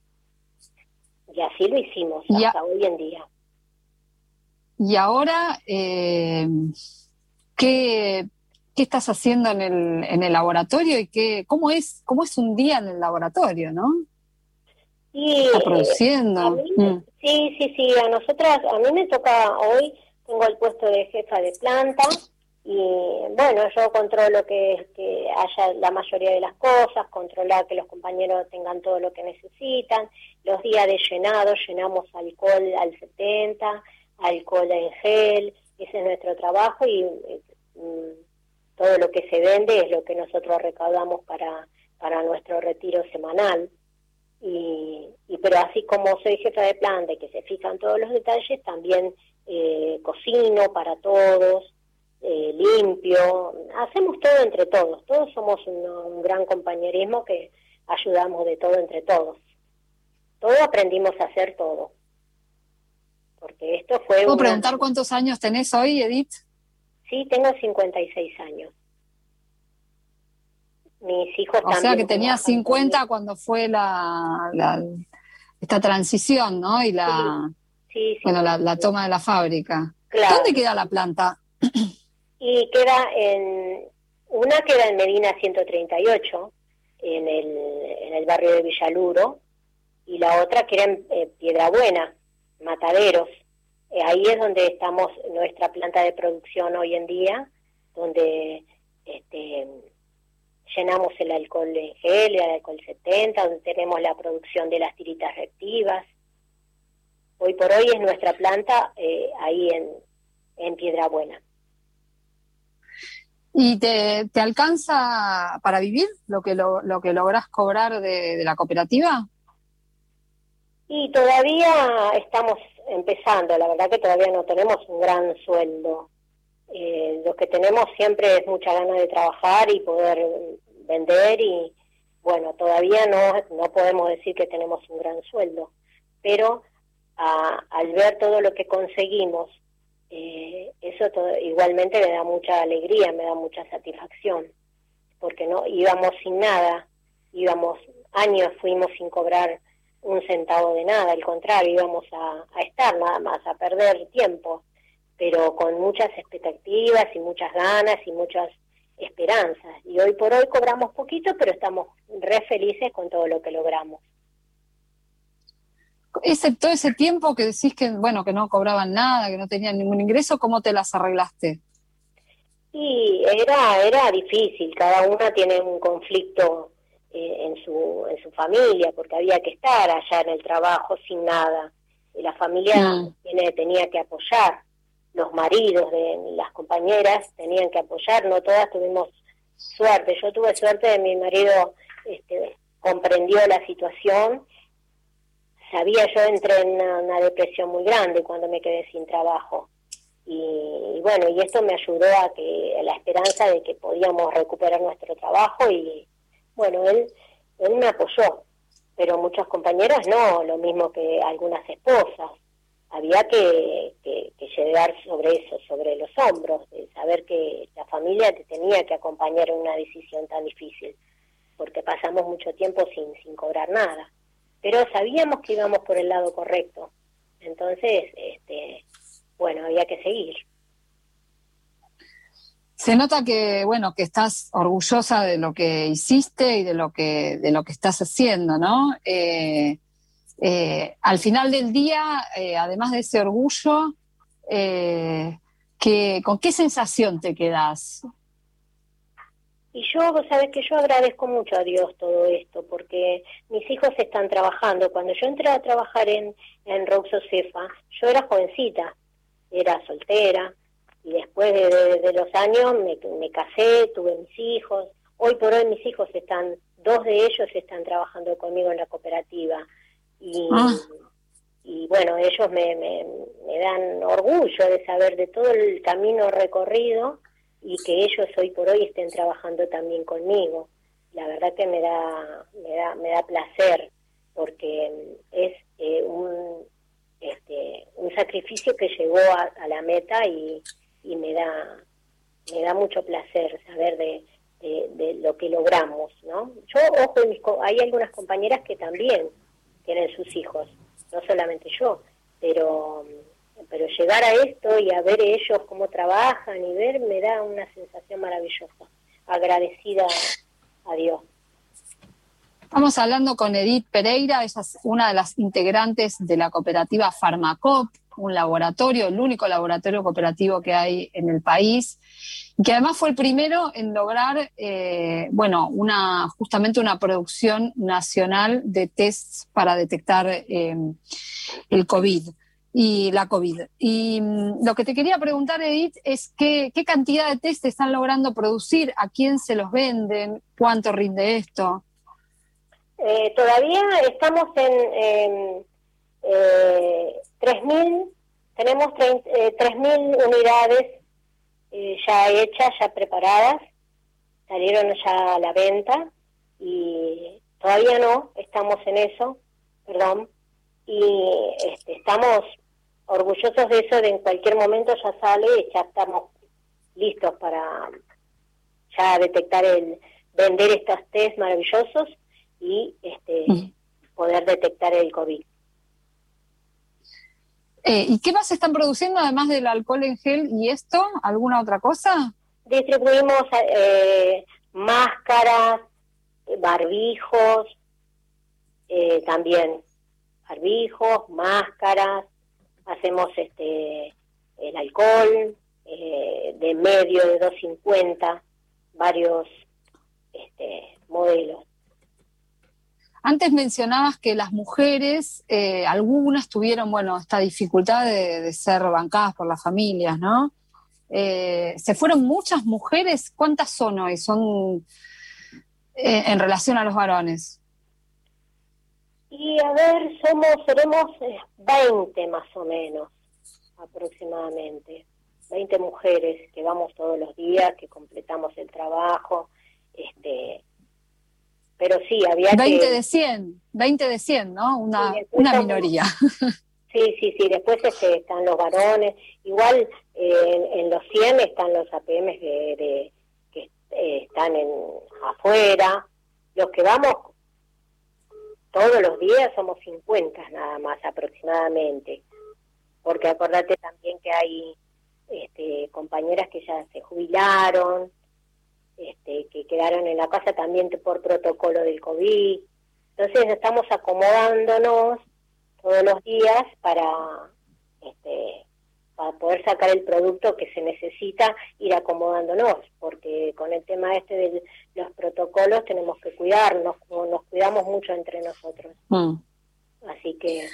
Y así lo hicimos hasta ya. hoy en día. Y ahora, eh, ¿qué, qué estás haciendo en el, en el laboratorio y qué, cómo es, cómo es un día en el laboratorio, ¿no? Y, ¿Está produciendo? A mí, mm. Sí, sí, sí, a nosotras, a mí me toca hoy, tengo el puesto de jefa de planta y bueno, yo controlo que, que haya la mayoría de las cosas, controlar que los compañeros tengan todo lo que necesitan, los días de llenado, llenamos alcohol al setenta, alcohol en gel, ese es nuestro trabajo y eh, todo lo que se vende es lo que nosotros recaudamos para, para nuestro retiro semanal. Y, y pero así como soy jefa de planta y que se fijan todos los detalles, también eh, cocino para todos, eh, limpio, hacemos todo entre todos, todos somos un, un gran compañerismo que ayudamos de todo entre todos, todos aprendimos a hacer todo, porque esto fue... ¿Puedo una... preguntar cuántos años tenés hoy, Edith? Sí, tengo cincuenta y seis años. Mis hijos o también. O sea que tenías cincuenta cuando fue la, la esta transición, ¿no? Y la sí, sí, sí, bueno, sí, la, sí. la toma de la fábrica. Claro. ¿Dónde queda la planta? Y queda en... Una queda en Medina ciento treinta y ocho, en el, en el barrio de Villaluro, y la otra queda en eh, Piedrabuena, Mataderos. Eh, ahí es donde estamos, nuestra planta de producción hoy en día, donde... este llenamos el alcohol en gel, el alcohol setenta, donde tenemos la producción de las tiritas reactivas. Hoy por hoy es nuestra planta eh, ahí en, en Piedrabuena. ¿Y te, te alcanza para vivir lo que lo, lo que lográs cobrar de, de la cooperativa? Y todavía estamos empezando, la verdad que todavía no tenemos un gran sueldo. Eh, lo que tenemos siempre es mucha ganas de trabajar y poder vender y bueno, todavía no no podemos decir que tenemos un gran sueldo, pero a, al ver todo lo que conseguimos, eh, eso todo, igualmente me da mucha alegría, me da mucha satisfacción, porque no íbamos sin nada, íbamos años fuimos sin cobrar un centavo de nada, al contrario, íbamos a, a estar nada más, a perder tiempo, pero con muchas expectativas y muchas ganas y muchas esperanzas. Y hoy por hoy cobramos poquito, pero estamos re felices con todo lo que logramos. Ese, todo ese tiempo que decís que, bueno, que no cobraban nada, que no tenían ningún ingreso, ¿cómo te las arreglaste? Y era era difícil, cada una tiene un conflicto eh, en su en su familia, porque había que estar allá en el trabajo sin nada. Y la familia mm. tiene, tenía que apoyar. Los maridos de las compañeras tenían que apoyar, no todas tuvimos suerte. Yo tuve suerte de mi marido, este, comprendió la situación. Sabía, yo entré en una, una depresión muy grande cuando me quedé sin trabajo. Y, y bueno, y esto me ayudó a que a la esperanza de que podíamos recuperar nuestro trabajo y bueno, él, él me apoyó. Pero muchas compañeras no, lo mismo que algunas esposas. Había que, que, que llegar sobre eso, sobre los hombros, de saber que la familia te tenía que acompañar en una decisión tan difícil. porque pasamos mucho tiempo sin, sin cobrar nada. Pero sabíamos que íbamos por el lado correcto. Entonces, este, bueno, había que seguir. Se nota que, bueno, que estás orgullosa de lo que hiciste y de lo que, de lo que estás haciendo, ¿no? Eh, eh, al final del día, eh, además de ese orgullo, eh, que, ¿con qué sensación te quedás? Y yo, vos sabés que yo agradezco mucho a Dios todo esto, porque mis hijos están trabajando. Cuando yo entré a trabajar en, en Rox Josefa, yo era jovencita, era soltera, y después de, de, de los años me, me casé, tuve mis hijos. Hoy por hoy mis hijos están, dos de ellos están trabajando conmigo en la cooperativa. Y, ah. y bueno, ellos me, me, me dan orgullo de saber de todo el camino recorrido y que ellos hoy por hoy estén trabajando también conmigo. La verdad que me da me da, me da placer, porque es eh, un este un sacrificio que llegó a, a la meta y, y me da me da mucho placer saber de, de, de lo que logramos, ¿no? Yo, ojo, mis, hay algunas compañeras que también tienen sus hijos, no solamente yo, pero pero llegar a esto y a ver ellos cómo trabajan y ver, me da una sensación maravillosa, agradecida a Dios. Estamos hablando con Edith Pereira, ella es una de las integrantes de la cooperativa Farmacop, un laboratorio, el único laboratorio cooperativo que hay en el país, que además fue el primero en lograr, eh, bueno, una justamente una producción nacional de tests para detectar eh, el COVID. Y la COVID. Y um, lo que te quería preguntar, Edith, es qué, qué cantidad de test están logrando producir, a quién se los venden, cuánto rinde esto. Eh, todavía estamos en, en eh, tres mil, tenemos eh, tres mil unidades eh, ya hechas, ya preparadas, salieron ya a la venta y todavía no, estamos en eso, perdón. Y este, estamos orgullosos de eso, de en cualquier momento ya sale, ya estamos listos para ya detectar el, vender estos test maravillosos y este mm. poder detectar el COVID. Eh, ¿Y qué más están produciendo además del alcohol en gel y esto? ¿Alguna otra cosa? Distribuimos eh, máscaras, barbijos, eh, también. barbijos, máscaras, hacemos este el alcohol eh, de medio de dos cincuenta, varios este, modelos. Antes mencionabas que las mujeres, eh, algunas tuvieron, bueno, esta dificultad de, de ser bancadas por las familias, ¿no? Eh, ¿Se fueron muchas mujeres? ¿Cuántas son hoy? Son eh, en relación a los varones. Y a ver, somos, seremos veinte más o menos, aproximadamente. veinte mujeres que vamos todos los días, que completamos el trabajo. este Pero sí, había veinte que... de cien, veinte de cien, ¿no? Una, sí, una estamos... minoría. Sí, sí, sí. Después este, están los varones. Igual eh, en, en los cien están los A P Ms de, de, que eh, están en afuera. Los que vamos... todos los días somos cincuenta nada más aproximadamente, porque acordate también que hay este, compañeras que ya se jubilaron, este, que quedaron en la casa también por protocolo del COVID. Entonces estamos acomodándonos todos los días para este, para poder sacar el producto que se necesita, ir acomodándonos, porque con el tema este de los protocolos tenemos que cuidarnos, nos cuidamos mucho entre nosotros. Mm. Así que...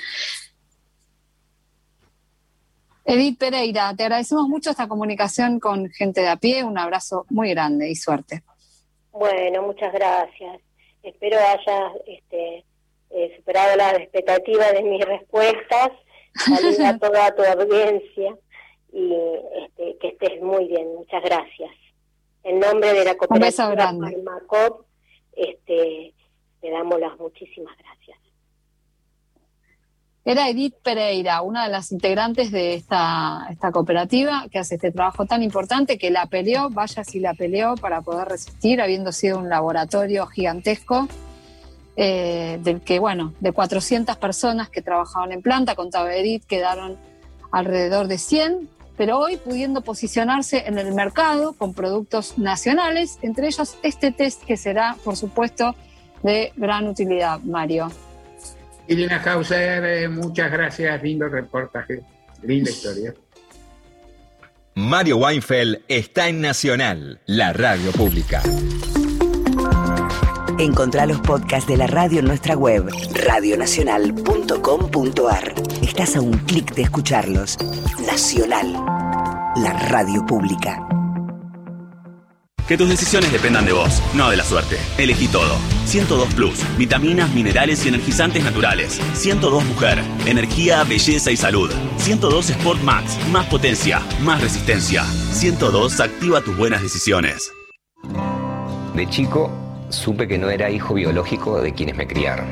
Edith Pereira, te agradecemos mucho esta comunicación con Gente de a Pie, un abrazo muy grande y suerte. Bueno, muchas gracias. Espero hayas este, eh, superado las expectativas de mis respuestas. Saluda a toda tu audiencia y este, que estés muy bien. Muchas gracias. En nombre de la cooperativa Farmacop, este, le damos las muchísimas gracias. Era Edith Pereira, una de las integrantes de esta, esta cooperativa que hace este trabajo tan importante, que la peleó, vaya si la peleó para poder resistir, habiendo sido un laboratorio gigantesco, eh, del que, bueno, de cuatrocientas personas que trabajaban en planta, contaba Edith, quedaron alrededor de cien, pero hoy pudiendo posicionarse en el mercado con productos nacionales, entre ellos este test que será, por supuesto, de gran utilidad, Mario. Irina Hauser, eh, muchas gracias, lindo reportaje, linda historia. Mario Weinfeld está en Nacional, la radio pública. Encontrá los podcasts de la radio en nuestra web, radio nacional punto com punto a r. Estás a un clic de escucharlos. Nacional, la radio pública. Que tus decisiones dependan de vos, no de la suerte. Elegí todo. ciento dos Plus, vitaminas, minerales y energizantes naturales. ciento dos Mujer, energía, belleza y salud. ciento dos Sport Max, más potencia, más resistencia. ciento dos activa tus buenas decisiones. De chico, supe que no era hijo biológico de quienes me criaron.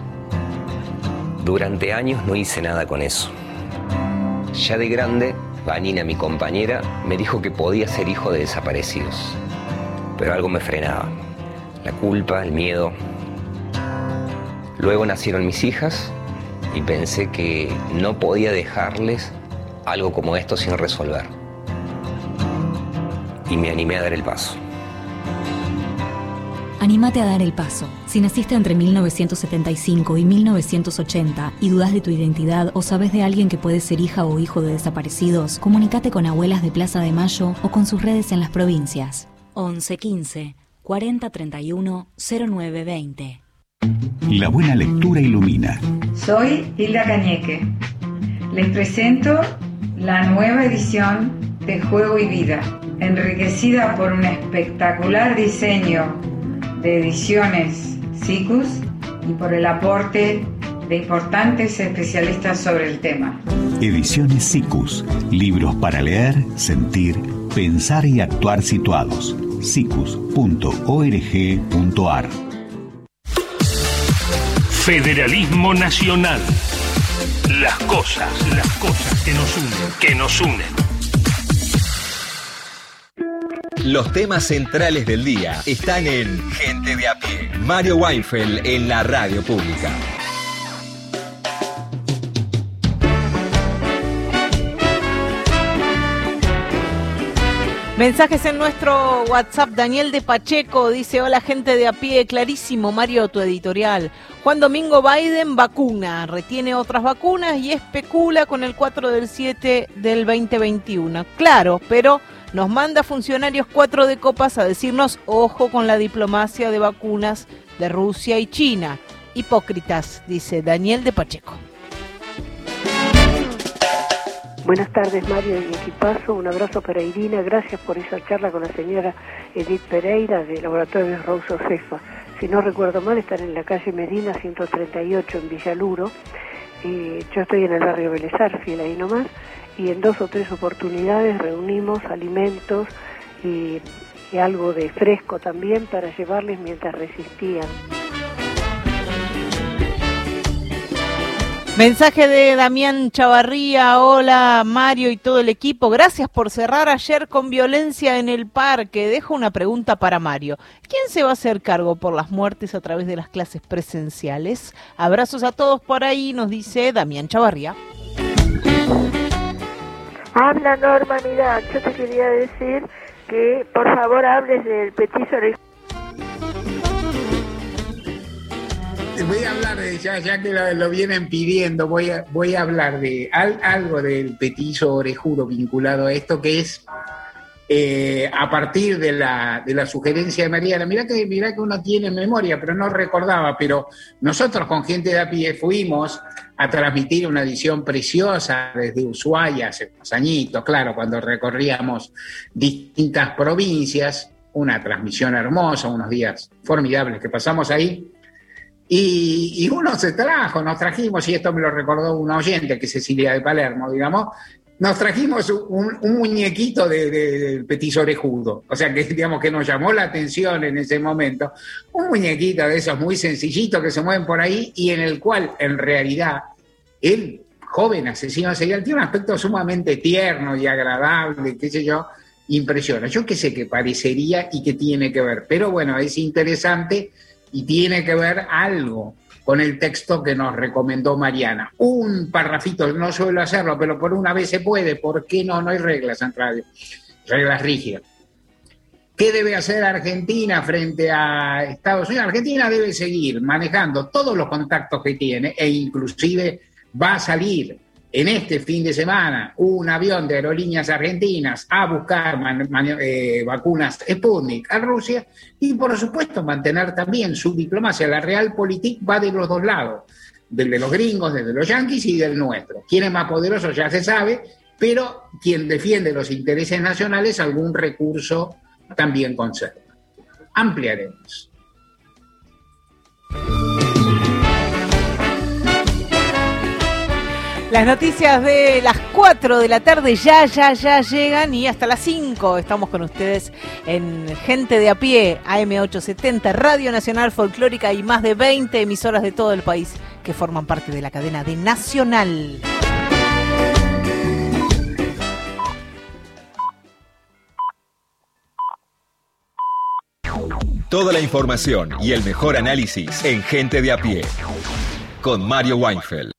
Durante años no hice nada con eso. Ya de grande, Vanina, mi compañera, me dijo que podía ser hijo de desaparecidos. Pero algo me frenaba. La culpa, el miedo. Luego nacieron mis hijas y pensé que no podía dejarles algo como esto sin resolver. Y me animé a dar el paso. Anímate a dar el paso. Si naciste entre mil novecientos setenta y cinco y mil novecientos ochenta y dudas de tu identidad o sabes de alguien que puede ser hija o hijo de desaparecidos, comunícate con Abuelas de Plaza de Mayo o con sus redes en las provincias. once quince cuarenta treinta y uno cero nueve veinte. La buena lectura ilumina. Soy Hilda Cañeque. Les presento la nueva edición de Juego y Vida, enriquecida por un espectacular diseño de ediciones Sikus y por el aporte de importantes especialistas sobre el tema. Ediciones Sikus, libros para leer, sentir, pensar y actuar situados. sikus punto org punto a r. Federalismo Nacional. Las cosas, las cosas que nos unen, que nos unen. Los temas centrales del día están en Gente de a pie. Mario Weinfeld en la radio pública. Mensajes en nuestro WhatsApp. Daniel de Pacheco dice: hola gente de a pie, clarísimo Mario tu editorial. Juan Domingo Biden vacuna, retiene otras vacunas y especula con el cuatro del siete del veinte veintiuno. Claro, pero nos manda funcionarios cuatro de copas a decirnos ojo con la diplomacia de vacunas de Rusia y China. Hipócritas, dice Daniel de Pacheco. Buenas tardes, Mario y equipazo. Un abrazo para Irina. Gracias por esa charla con la señora Edith Pereira de Laboratorios Rousseau Cefa. Si no recuerdo mal, están en la calle Medina ciento treinta y ocho en Villaluro. Eh, yo estoy en el barrio Vélez Arfiel, ahí nomás, y en dos o tres oportunidades reunimos alimentos y, y algo de fresco también para llevarles mientras resistían. Mensaje de Damián Chavarría: hola Mario y todo el equipo, gracias por cerrar ayer con violencia en el parque. Dejo una pregunta para Mario: ¿quién se va a hacer cargo por las muertes a través de las clases presenciales? Abrazos a todos por ahí, nos dice Damián Chavarría. Habla Norma, mira, yo te quería decir que por favor hables del petiso de... Voy a hablar de, ya, ya que lo, lo vienen pidiendo, voy a, voy a hablar de al, algo del petiso orejudo vinculado a esto, que es eh, a partir de la, de la sugerencia de Mariana. Mirá que, mirá que uno tiene memoria, pero no recordaba, pero nosotros con Gente de a pie fuimos a transmitir una edición preciosa desde Ushuaia hace unos añitos, claro, cuando recorríamos distintas provincias, una transmisión hermosa, unos días formidables que pasamos ahí. Y, y uno se trajo, nos trajimos, y esto me lo recordó un oyente, que es Cecilia de Palermo, digamos, nos trajimos un, un muñequito de, de, del petiso orejudo, o sea que digamos que nos llamó la atención en ese momento, un muñequito de esos muy sencillitos que se mueven por ahí y en el cual en realidad el joven asesino serial tiene un aspecto sumamente tierno y agradable, qué sé yo, impresiona. Yo qué sé qué parecería y qué tiene que ver, pero bueno, es interesante y tiene que ver algo con el texto que nos recomendó Mariana. Un parrafito, no suelo hacerlo, pero por una vez se puede. ¿Por qué no? No hay reglas en radio, reglas rígidas. ¿Qué debe hacer Argentina frente a Estados Unidos? Argentina debe seguir manejando todos los contactos que tiene e inclusive va a salir en este fin de semana un avión de Aerolíneas Argentinas a buscar man, man, eh, vacunas Sputnik a Rusia y, por supuesto, mantener también su diplomacia. La realpolitik va de los dos lados, del de los gringos, del de los yanquis y del nuestro. ¿Quién es más poderoso? Ya se sabe, pero quien defiende los intereses nacionales algún recurso también conserva. Ampliaremos. Las noticias de las cuatro de la tarde ya, ya, ya llegan y hasta las cinco estamos con ustedes en Gente de a Pie, A M ochocientos setenta, Radio Nacional Folclórica y más de veinte emisoras de todo el país que forman parte de la cadena de Nacional. Toda la información y el mejor análisis en Gente de a Pie con Mario Weinfeld.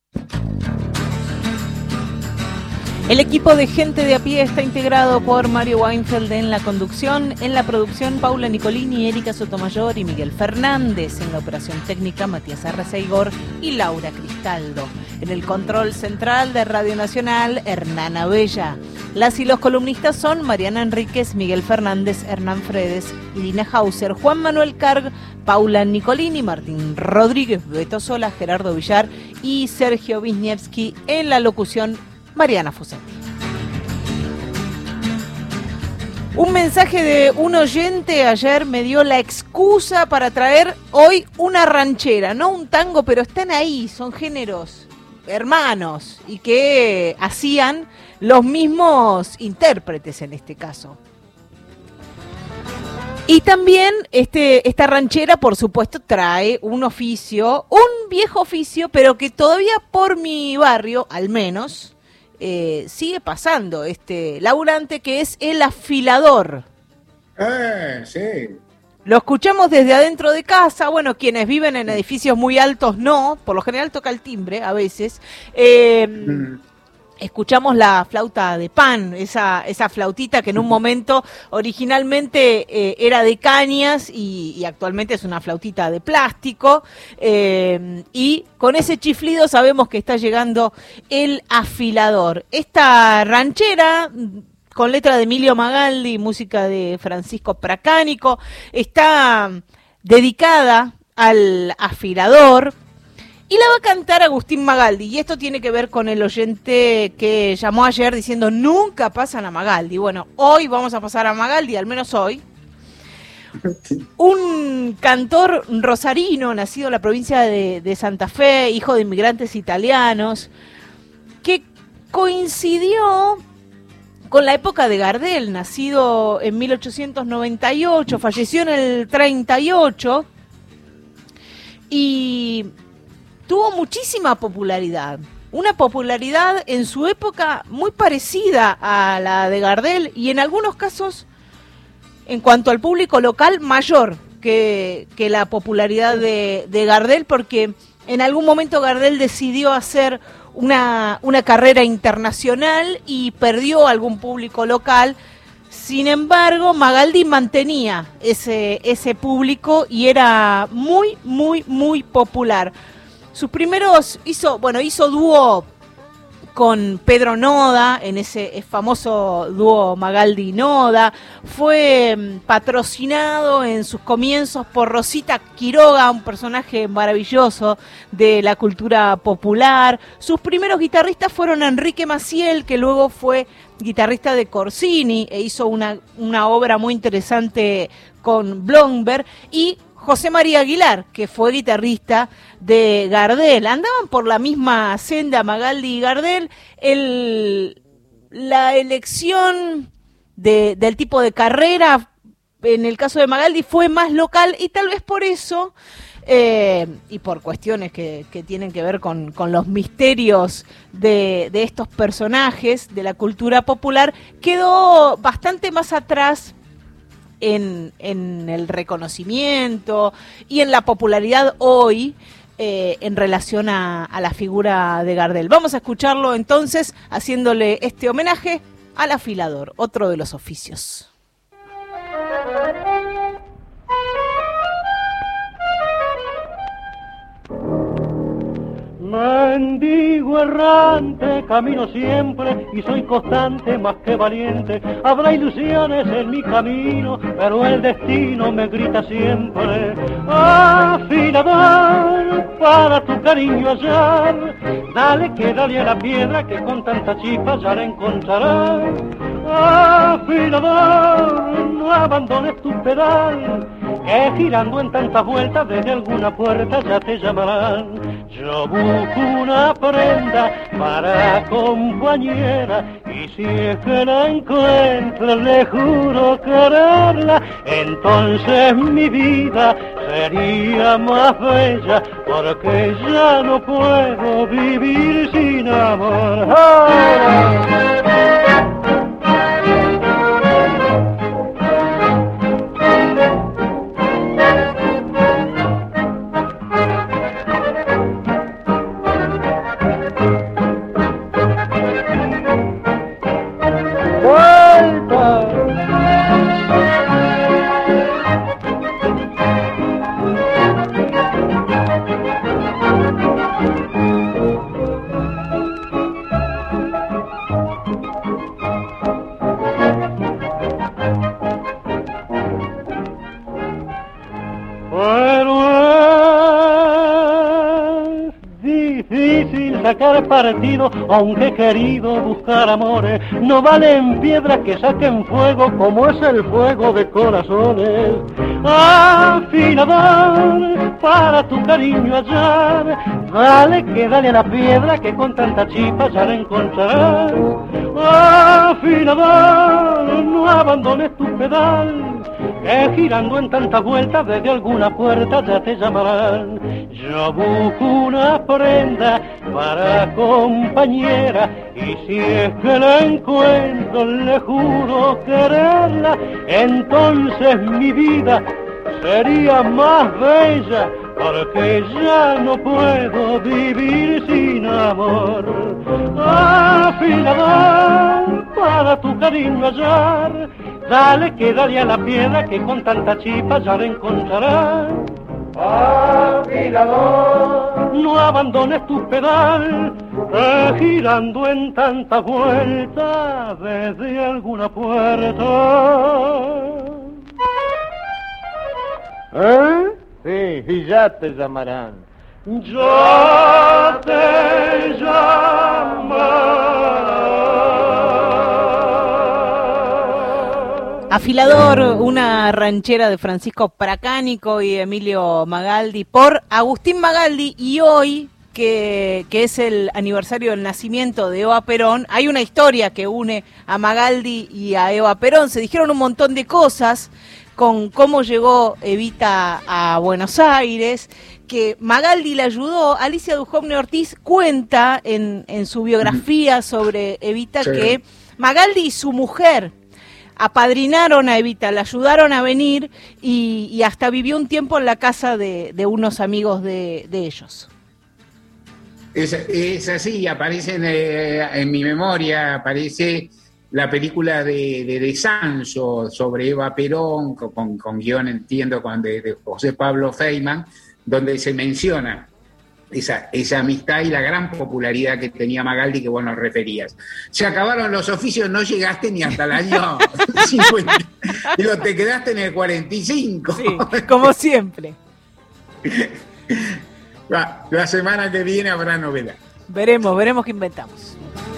El equipo de Gente de a Pie está integrado por Mario Weinfeld en la conducción, en la producción Paula Nicolini, Erika Sotomayor y Miguel Fernández, en la operación técnica Matías Arreceigor y Laura Cristaldo. En el control central de Radio Nacional, Hernán Abella. Las y los columnistas son Mariana Enríquez, Miguel Fernández, Hernán Fredes, Irina Hauser, Juan Manuel Carg, Paula Nicolini, Martín Rodríguez, Beto Sola, Gerardo Villar y Sergio Wisniewski. En la locución, Mariana Fusetti. Un mensaje de un oyente ayer me dio la excusa para traer hoy una ranchera, no un tango, pero están ahí, son géneros hermanos y que hacían los mismos intérpretes en este caso. Y también este, esta ranchera, por supuesto, trae un oficio, un viejo oficio, pero que todavía por mi barrio, al menos, Eh, sigue pasando este laburante, que es el afilador. Eh, sí. Lo escuchamos desde adentro de casa. Bueno, quienes viven en edificios muy altos no, por lo general toca el timbre a veces. Eh, mm. Escuchamos la flauta de pan, esa, esa flautita que en un momento originalmente eh, era de cañas y, y actualmente es una flautita de plástico. Eh, y con ese chiflido sabemos que está llegando el afilador. Esta ranchera, con letra de Emilio Magaldi, música de Francisco Pracánico, está dedicada al afilador. Y la va a cantar Agustín Magaldi, y esto tiene que ver con el oyente que llamó ayer diciendo nunca pasan a Magaldi. Bueno, hoy vamos a pasar a Magaldi, al menos hoy. Un cantor rosarino, nacido en la provincia de, de Santa Fe, hijo de inmigrantes italianos, que coincidió con la época de Gardel, nacido en mil ochocientos noventa y ocho, falleció en el treinta y ocho, y tuvo muchísima popularidad, una popularidad en su época muy parecida a la de Gardel y en algunos casos, en cuanto al público local, mayor que, que la popularidad de, de Gardel, porque en algún momento Gardel decidió hacer una, una carrera internacional y perdió algún público local. Sin embargo, Magaldi mantenía ese, ese público y era muy, muy, muy popular. Sus primeros, hizo, bueno, hizo dúo con Pedro Noda, en ese famoso dúo Magaldi-Noda, fue patrocinado en sus comienzos por Rosita Quiroga, un personaje maravilloso de la cultura popular. Sus primeros guitarristas fueron Enrique Maciel, que luego fue guitarrista de Corsini e hizo una, una obra muy interesante con Blomberg, y José María Aguilar, que fue guitarrista de Gardel. Andaban por la misma senda Magaldi y Gardel. El, la elección de, del tipo de carrera, en el caso de Magaldi, fue más local y tal vez por eso eh, y por cuestiones que, que tienen que ver con, con los misterios de, de estos personajes de la cultura popular, quedó bastante más atrás en, en el reconocimiento y en la popularidad hoy eh, en relación a, a la figura de Gardel. Vamos a escucharlo entonces haciéndole este homenaje al afilador, otro de los oficios. Mendigo errante, camino siempre y soy constante más que valiente. Habrá ilusiones en mi camino, pero el destino me grita siempre. Afilador, para tu cariño hallar, dale que dale a la piedra que con tanta chispa ya la encontrarás. Afilador, no abandones tu pedal, que girando en tantas vueltas desde alguna puerta ya te llamarán. Yo busco una prenda para compañera y si es que la encuentro le juro quererla, entonces mi vida sería más bella porque ya no puedo vivir sin amor. ¡Oh! Sacar partido, aunque he querido buscar amores, no valen piedras que saquen fuego como es el fuego de corazones. Afilador, para tu cariño hallar, dale que dale a la piedra que con tanta chispa ya la encontrarás. Afilador, no abandones tu pedal, que girando en tantas vueltas desde alguna puerta ya te llamarán. Yo busco una prenda para compañera y si es que la encuentro le juro quererla, entonces mi vida sería más bella porque ya no puedo vivir sin amor. Afilador, para tu cariño hallar, dale que dale a la piedra que con tanta chispa ya la encontrarás. Afilador, no abandones tu pedal, que girando en tanta vuelta desde alguna puerta. ¿Eh? Sí, y ya te llamarán. Ya te llamarán. Afilador, una ranchera de Francisco Pracánico y Emilio Magaldi, por Agustín Magaldi, y hoy, que, que es el aniversario del nacimiento de Eva Perón, hay una historia que une a Magaldi y a Eva Perón. Se dijeron un montón de cosas con cómo llegó Evita a Buenos Aires, que Magaldi le ayudó. Alicia Duhovne Ortiz cuenta en, en su biografía sobre Evita sí. que Magaldi y su mujer apadrinaron a Evita, la ayudaron a venir y, y hasta vivió un tiempo en la casa de, de unos amigos de, de ellos. Es, es así, aparece en, eh, en mi memoria, aparece la película de, de, de Sanso sobre Eva Perón, con, con, con guión, entiendo, con de, de José Pablo Feynman, donde se menciona esa, esa amistad y la gran popularidad que tenía Magaldi, que vos nos referías. Se acabaron los oficios, no llegaste ni hasta el año cincuenta. Digo, te quedaste en el cuarenta y cinco. Sí, como siempre. La, la semana que viene habrá novedad. Veremos, veremos qué inventamos.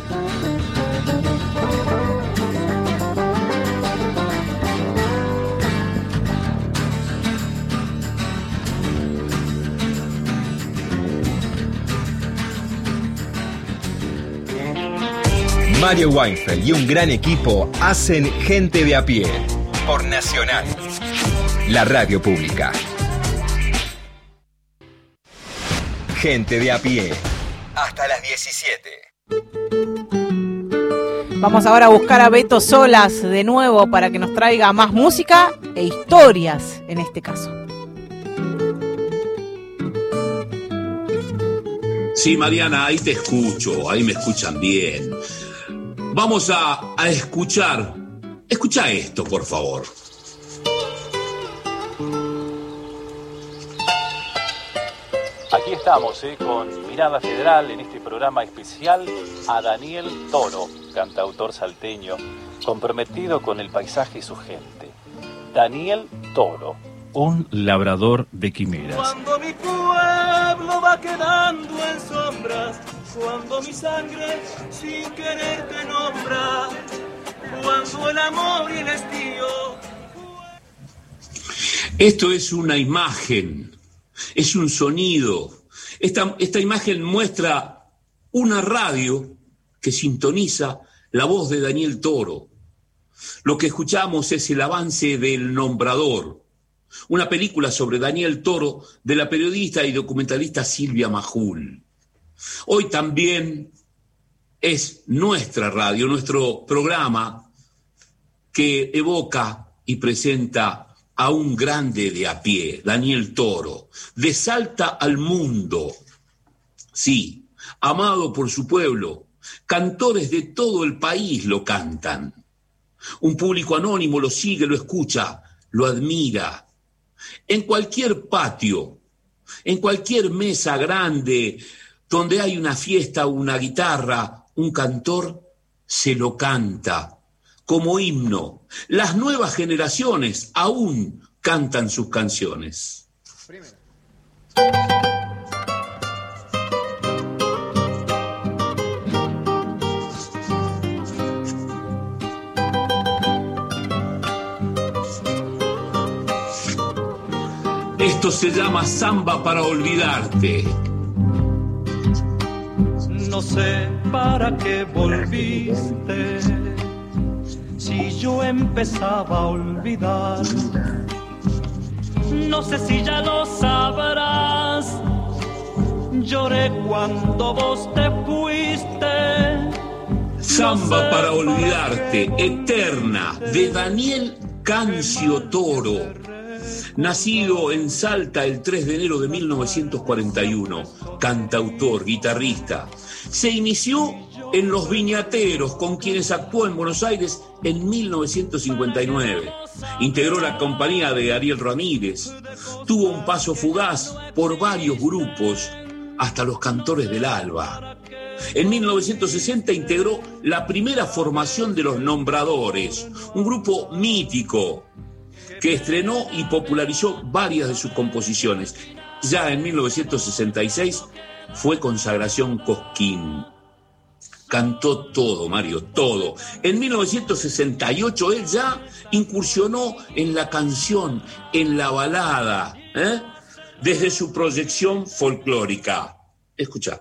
Mario Weinfeld y un gran equipo hacen Gente de a Pie por Nacional, la radio pública. Gente de a pie. Hasta las diecisiete. Vamos ahora a buscar a Beto Solas de nuevo para que nos traiga más música e historias en este caso. Sí, Mariana, ahí te escucho, ahí me escuchan bien. Vamos a, a escuchar, escucha esto, por favor. Aquí estamos eh, con Mirada Federal en este programa especial a Daniel Toro, cantautor salteño, comprometido con el paisaje y su gente. Daniel Toro, un labrador de quimeras. Cuando mi pueblo va quedando en sombras, cuando mi sangre sin querer te nombra, cuando el amor y el estío... Esto es una imagen. Es un sonido. Esta, esta imagen muestra una radio que sintoniza la voz de Daniel Toro. Lo que escuchamos es el avance del Nombrador, una película sobre Daniel Toro de la periodista y documentalista Silvia Majul. Hoy también es nuestra radio, nuestro programa que evoca y presenta a un grande de a pie, Daniel Toro, de Salta al mundo. Sí, amado por su pueblo, cantores de todo el país lo cantan. Un público anónimo lo sigue, lo escucha, lo admira. En cualquier patio, en cualquier mesa grande, donde hay una fiesta, una guitarra, un cantor, se lo canta. Como himno, las nuevas generaciones aún cantan sus canciones. Esto se llama Samba para olvidarte. No sé para qué volviste, si yo empezaba a olvidar. No sé si ya lo sabrás, lloré cuando vos te fuiste. Samba para olvidarte, eterna, de Daniel Cancio Toro, nacido en Salta el tres de enero de mil novecientos cuarenta y uno, cantautor, guitarrista. Se inició en Los Viñateros, con quienes actuó en Buenos Aires en mil novecientos cincuenta y nueve. Integró la compañía de Ariel Ramírez. Tuvo un paso fugaz por varios grupos, hasta Los Cantores del Alba. En mil novecientos sesenta integró la primera formación de Los Nombradores, un grupo mítico que estrenó y popularizó varias de sus composiciones. Ya en mil novecientos sesenta y seis fue Consagración Cosquín. Cantó todo, Mario, todo. En mil novecientos sesenta y ocho él ya incursionó en la canción, en la balada, ¿eh? desde su proyección folclórica. Escucha.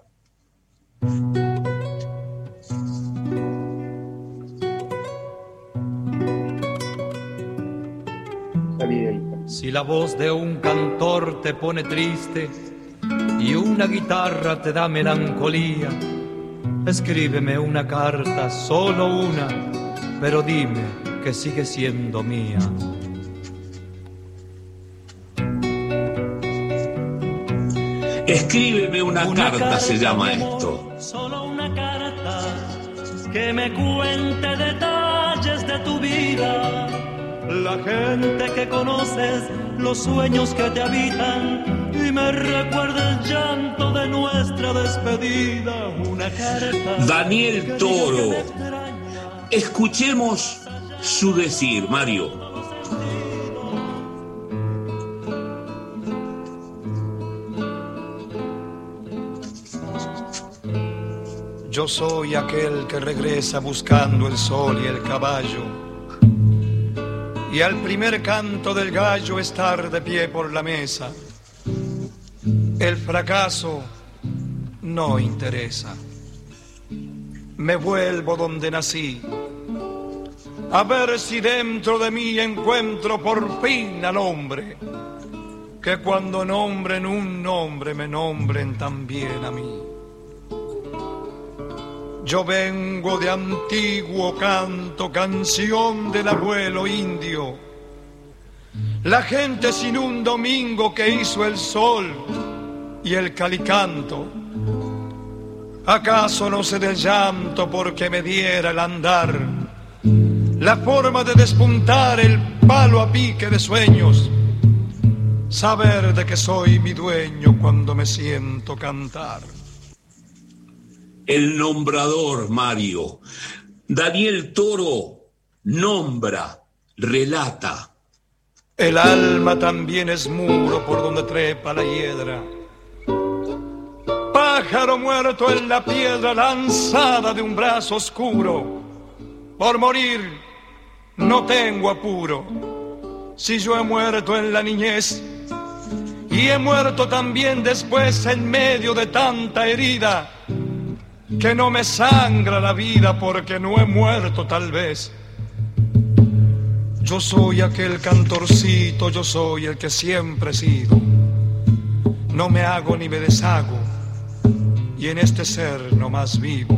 Si la voz de un cantor te pone triste y una guitarra te da melancolía, escríbeme una carta, solo una, pero dime que sigue siendo mía. Escríbeme una, una carta, carta se llama esto. Solo una carta que me cuente detalles de tu vida, la gente que conoces, los sueños que te habitan, y me recuerda el llanto de nuestra despedida. Una carta. Daniel Toro. Escuchemos su decir, Mario. Yo soy aquel que regresa buscando el sol y el caballo, y al primer canto del gallo estar de pie por la mesa. El fracaso no interesa. Me vuelvo donde nací, a ver si dentro de mí encuentro por fin al hombre que cuando nombren un nombre me nombren también a mí. Yo vengo de antiguo canto, canción del abuelo indio. La gente sin un domingo que hizo el sol y el calicanto. ¿Acaso no sé del llanto porque me diera el andar? La forma de despuntar el palo a pique de sueños. Saber de que soy mi dueño cuando me siento cantar. El nombrador, Mario. Daniel Toro nombra, relata. El alma también es muro por donde trepa la hiedra. Pájaro muerto en la piedra lanzada de un brazo oscuro. Por morir no tengo apuro. Si yo he muerto en la niñez y he muerto también después en medio de tanta herida, que no me sangra la vida porque no he muerto tal vez. Yo soy aquel cantorcito, yo soy el que siempre he sido. No me hago ni me deshago, y en este ser no más vivo.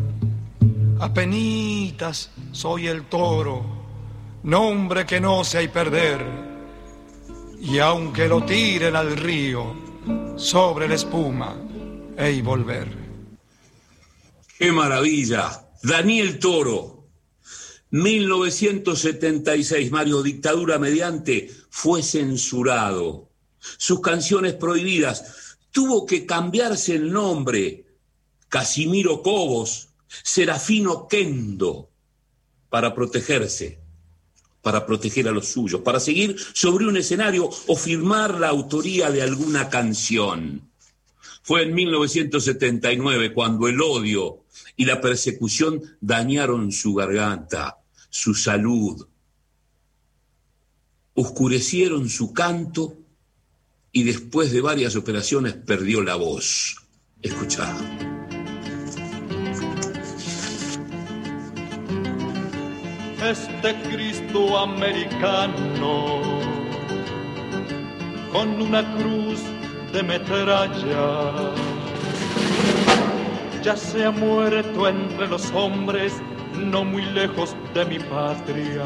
Apenitas soy el toro, nombre que no se hay perder. Y aunque lo tiren al río, sobre la espuma hei volver. ¡Qué maravilla! Daniel Toro, mil novecientos setenta y seis, Mario, dictadura mediante, fue censurado. Sus canciones prohibidas, tuvo que cambiarse el nombre. Casimiro Cobos, Serafino Kendo, para protegerse, para proteger a los suyos, para seguir sobre un escenario o firmar la autoría de alguna canción. Fue en mil novecientos setenta y nueve cuando el odio y la persecución dañaron su garganta, su salud, oscurecieron su canto y después de varias operaciones perdió la voz. Escuchá. Este Cristo americano con una cruz de metralla ya se ha muerto entre los hombres, no muy lejos de mi patria.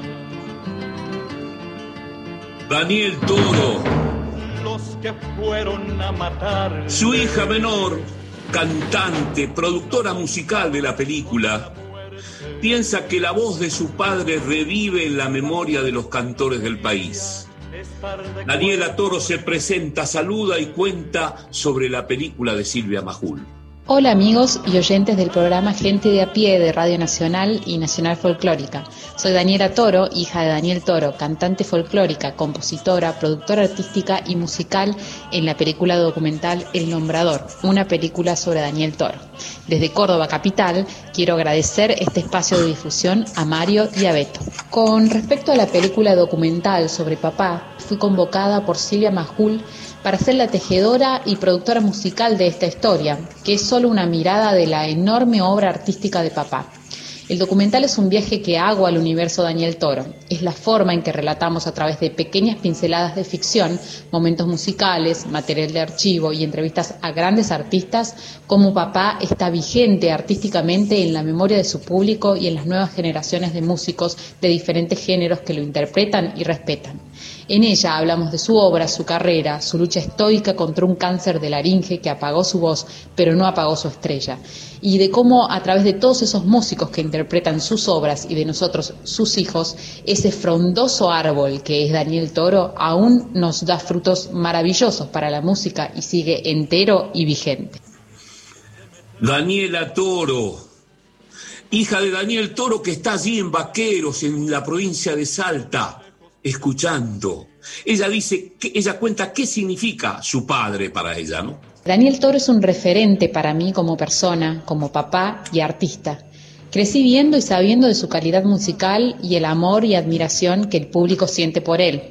Daniel Toro, los que fueron a matar. Su hija menor, cantante, productora musical de la película, piensa que la voz de su padre revive en la memoria de los cantores del país. Daniela Toro se presenta, saluda y cuenta sobre la película de Silvia Majul. Hola amigos y oyentes del programa Gente de a Pie de Radio Nacional y Nacional Folclórica. Soy Daniela Toro, hija de Daniel Toro, cantante folclórica, compositora, productora artística y musical en la película documental El Nombrador, una película sobre Daniel Toro. Desde Córdoba capital quiero agradecer este espacio de difusión a Mario y a Beto. Con respecto a la película documental sobre papá, fui convocada por Silvia Majul para ser la tejedora y productora musical de esta historia, que es solo una mirada de la enorme obra artística de papá. El documental es un viaje que hago al universo Daniel Toro. Es la forma en que relatamos a través de pequeñas pinceladas de ficción, momentos musicales, material de archivo y entrevistas a grandes artistas, cómo papá está vigente artísticamente en la memoria de su público y en las nuevas generaciones de músicos de diferentes géneros que lo interpretan y respetan. En ella hablamos de su obra, su carrera, su lucha estoica contra un cáncer de laringe que apagó su voz, pero no apagó su estrella, y de cómo a través de todos esos músicos que interpretan sus obras y de nosotros, sus hijos, ese frondoso árbol que es Daniel Toro aún nos da frutos maravillosos para la música y sigue entero y vigente. Daniela Toro, hija de Daniel Toro, que está allí en Vaqueros, en la provincia de Salta, escuchando. Ella dice, que ella cuenta qué significa su padre para ella, ¿no? Daniel Toro es un referente para mí como persona, como papá y artista. Crecí viendo y sabiendo de su calidad musical y el amor y admiración que el público siente por él.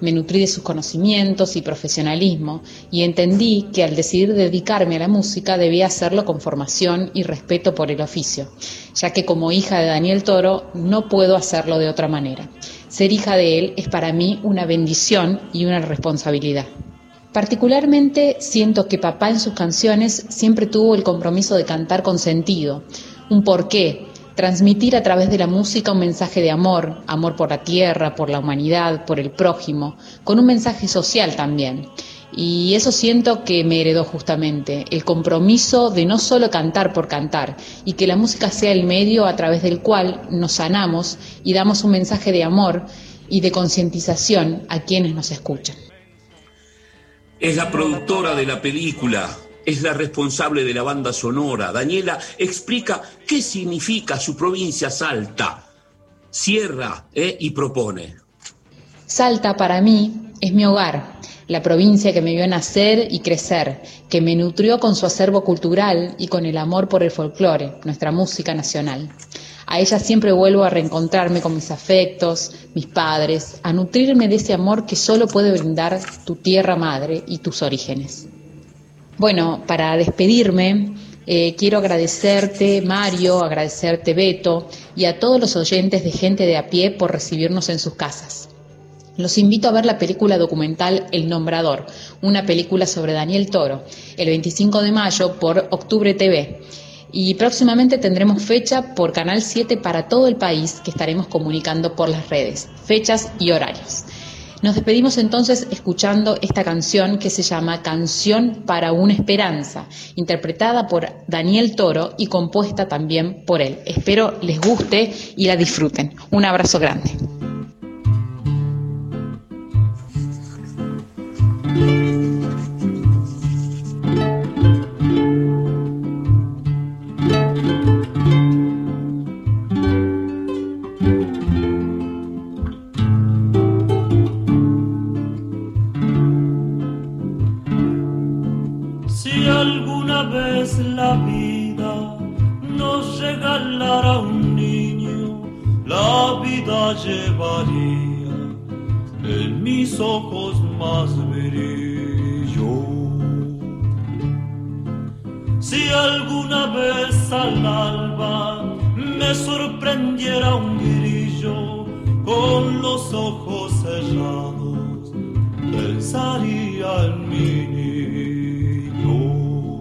Me nutrí de sus conocimientos y profesionalismo y entendí que al decidir dedicarme a la música debía hacerlo con formación y respeto por el oficio, ya que como hija de Daniel Toro no puedo hacerlo de otra manera. Ser hija de él es para mí una bendición y una responsabilidad. Particularmente siento que papá en sus canciones siempre tuvo el compromiso de cantar con sentido, un porqué, transmitir a través de la música un mensaje de amor, amor por la tierra, por la humanidad, por el prójimo, con un mensaje social también. Y eso siento que me heredó justamente, el compromiso de no solo cantar por cantar, y que la música sea el medio a través del cual nos sanamos y damos un mensaje de amor y de concientización a quienes nos escuchan. Es la productora de la película, es la responsable de la banda sonora. Daniela explica qué significa su provincia Salta, cierra eh, y propone. Salta para mí es mi hogar, la provincia que me vio nacer y crecer, que me nutrió con su acervo cultural y con el amor por el folclore, nuestra música nacional. A ella siempre vuelvo a reencontrarme con mis afectos, mis padres, a nutrirme de ese amor que solo puede brindar tu tierra madre y tus orígenes. Bueno, para despedirme, eh, quiero agradecerte, Mario, agradecerte, Beto, y a todos los oyentes de Gente de a Pie por recibirnos en sus casas. Los invito a ver la película documental El Nombrador, una película sobre Daniel Toro, el veinticinco de mayo por Octubre T V. Y próximamente tendremos fecha por Canal siete para todo el país que estaremos comunicando por las redes, fechas y horarios. Nos despedimos entonces escuchando esta canción que se llama Canción para una Esperanza, interpretada por Daniel Toro y compuesta también por él. Espero les guste y la disfruten. Un abrazo grande. Si alguna vez la vida nos regalara un niño, la vida llevaría en mis ojos más brillo. Si alguna vez al alba me sorprendiera un grillo con los ojos cerrados, pensaría en mi niño.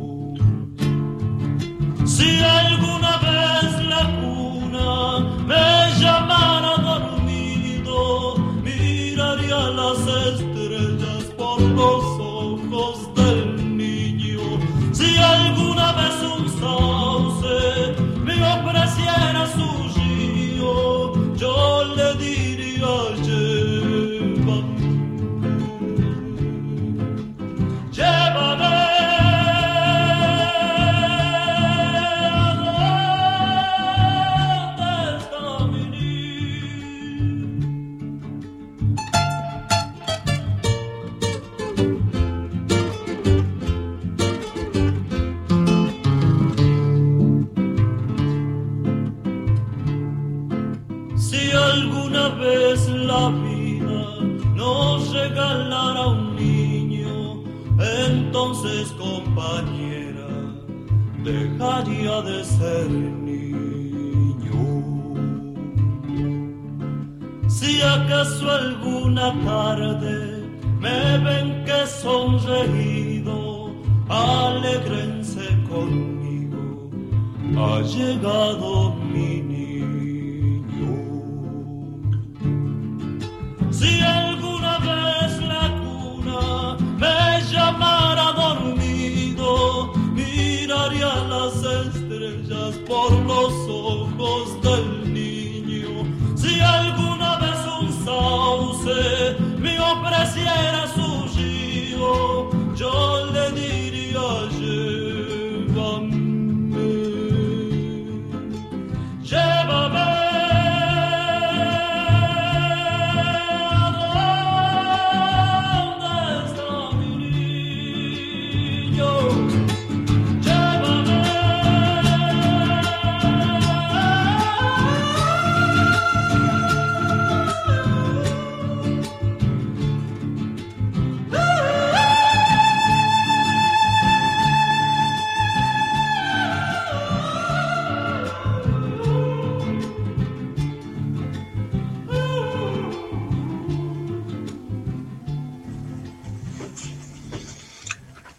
Si alguna vez la cuna me llamara dormido, miraría las estrellas por los ojos del niño. Si alguna vez un sauce me ofreciera su río, yo le diría llévame, llévame. Si alguna vez la vida nos regalara un niño, entonces, compañera, dejaría de ser niño. Si acaso alguna tarde me ven que he sonreído, alégrense conmigo, ha llegado mi niño. Si alguna vez la cuna me llamara dormido, miraría las estrellas por los ojos del niño. Si alguna vez un sauce me ofreciera su río, yo le diría llévame, llévame.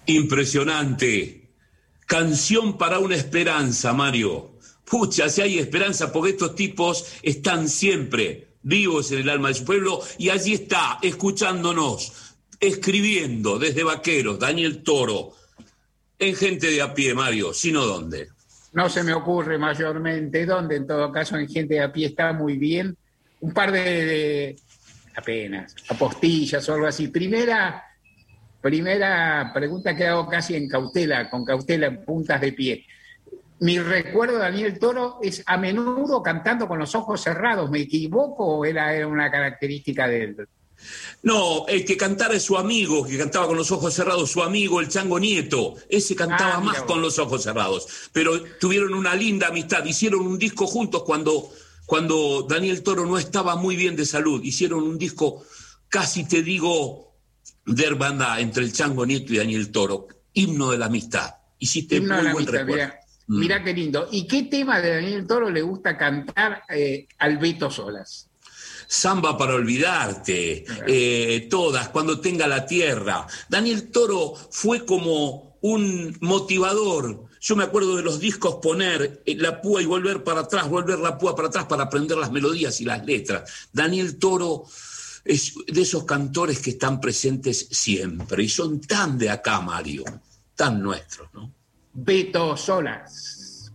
Impresionante. Canción para una esperanza, Mario. Pucha, si hay esperanza, porque estos tipos están siempre vivos en el alma de su pueblo, y allí está, escuchándonos, escribiendo desde Vaqueros, Daniel Toro, en Gente de a Pie, Mario, sino dónde. No se me ocurre mayormente dónde, en todo caso en Gente de a Pie está muy bien. Un par de, de apenas, apostillas o algo así. Primera, primera pregunta que hago casi en cautela, con cautela en puntas de pie. Mi recuerdo de Daniel Toro es a menudo cantando con los ojos cerrados. ¿Me equivoco o era, era una característica de él? No, el que cantara es su amigo, que cantaba con los ojos cerrados, su amigo, el Chango Nieto. Ese cantaba ah, más con los ojos cerrados. Pero tuvieron una linda amistad. Hicieron un disco juntos cuando, cuando Daniel Toro no estaba muy bien de salud. Hicieron un disco, casi te digo, de hermandad entre el Chango Nieto y Daniel Toro. Himno de la amistad. Hiciste Himno muy buen recuerdo. Mira, mm. mira qué lindo. ¿Y qué tema de Daniel Toro le gusta cantar eh, al Beto Solas? Samba para olvidarte, eh, todas, Cuando tenga la tierra. Daniel Toro fue como un motivador. Yo me acuerdo de los discos poner la púa y volver para atrás, volver la púa para atrás para aprender las melodías y las letras. Daniel Toro es de esos cantores que están presentes siempre y son tan de acá, Mario, tan nuestros, ¿no? Beto Solas.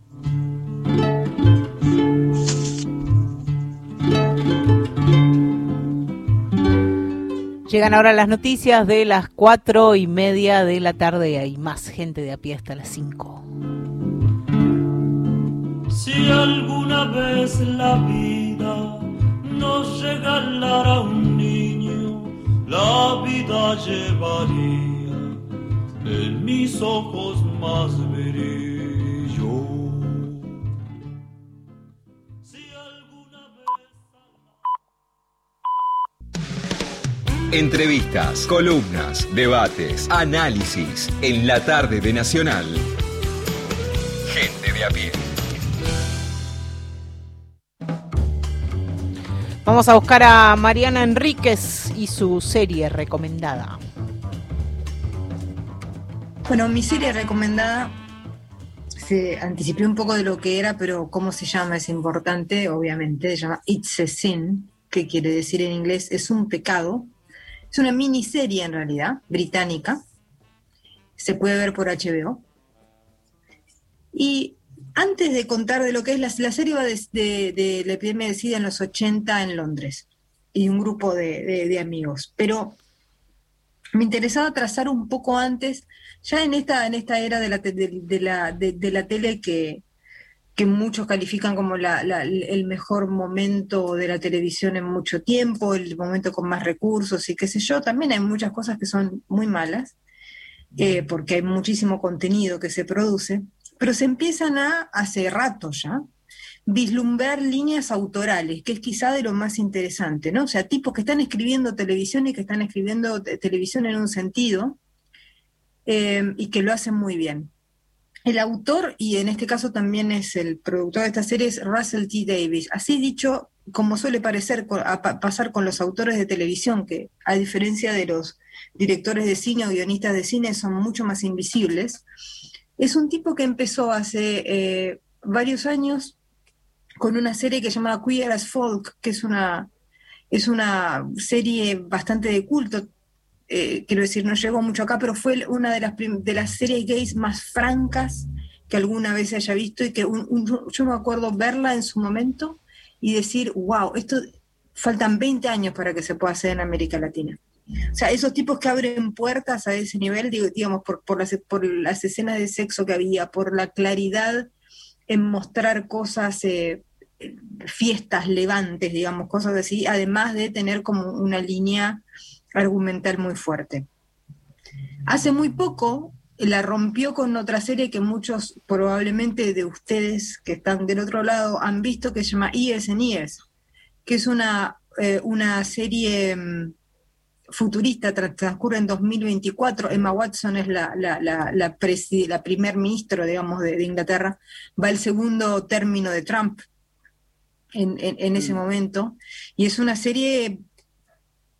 Llegan ahora las noticias de las cuatro y media de la tarde. Hay más Gente de a Pie hasta las cinco. Si alguna vez la vida nos regalara a un niño, la vida llevaría en mis ojos más brillo. Entrevistas, columnas, debates, análisis en la tarde de Nacional. Gente de a Pie. Vamos a buscar a Mariana Enríquez y su serie recomendada. Bueno, mi serie recomendada, se anticipé un poco de lo que era, pero cómo se llama es importante, obviamente. Se llama It's a Sin, que quiere decir en inglés es un pecado. Es una miniserie en realidad, británica. Se puede ver por H B O. Y antes de contar de lo que es, la, la serie va de, de, de la epidemia de SIDA en los ochenta en Londres. Y un grupo de, de, de amigos. Pero me interesaba trazar un poco antes, ya en esta, en esta era de la, de, de la, de, de la tele que... que muchos califican como la, la, el mejor momento de la televisión en mucho tiempo, el momento con más recursos y qué sé yo. También hay muchas cosas que son muy malas, eh, porque hay muchísimo contenido que se produce, pero se empiezan a, hace rato ya, vislumbrar líneas autorales, que es quizá de lo más interesante, ¿no? O sea, tipos que están escribiendo televisión y que están escribiendo te- televisión en un sentido, eh, y que lo hacen muy bien. El autor, y en este caso también es el productor de esta serie, es Russell T. Davies. Así dicho, como suele parecer a pa- pasar con los autores de televisión, que a diferencia de los directores de cine o guionistas de cine son mucho más invisibles, es un tipo que empezó hace eh, varios años con una serie que se llama Queer as Folk, que es una, es una serie bastante de culto. Eh, quiero decir, no llegó mucho acá, pero fue una de las, prim- de las series gays más francas que alguna vez se haya visto, y que un, un, yo me acuerdo verla en su momento y decir, wow, esto faltan veinte años para que se pueda hacer en América Latina. O sea, esos tipos que abren puertas a ese nivel, digo, digamos, por, por, las, por las escenas de sexo que había, por la claridad en mostrar cosas, eh, fiestas, levantes, digamos, cosas así, además de tener como una línea argumental muy fuerte. Hace muy poco la rompió con otra serie que muchos probablemente de ustedes que están del otro lado han visto, que se llama Years and Years, que es una, eh, una serie um, futurista, tra- transcurre en dos mil veinticuatro. Emma Watson es la, la, la, la, presi- la primer ministro, digamos, de, de Inglaterra. Va el segundo término de Trump en, en, en ese momento, y es una serie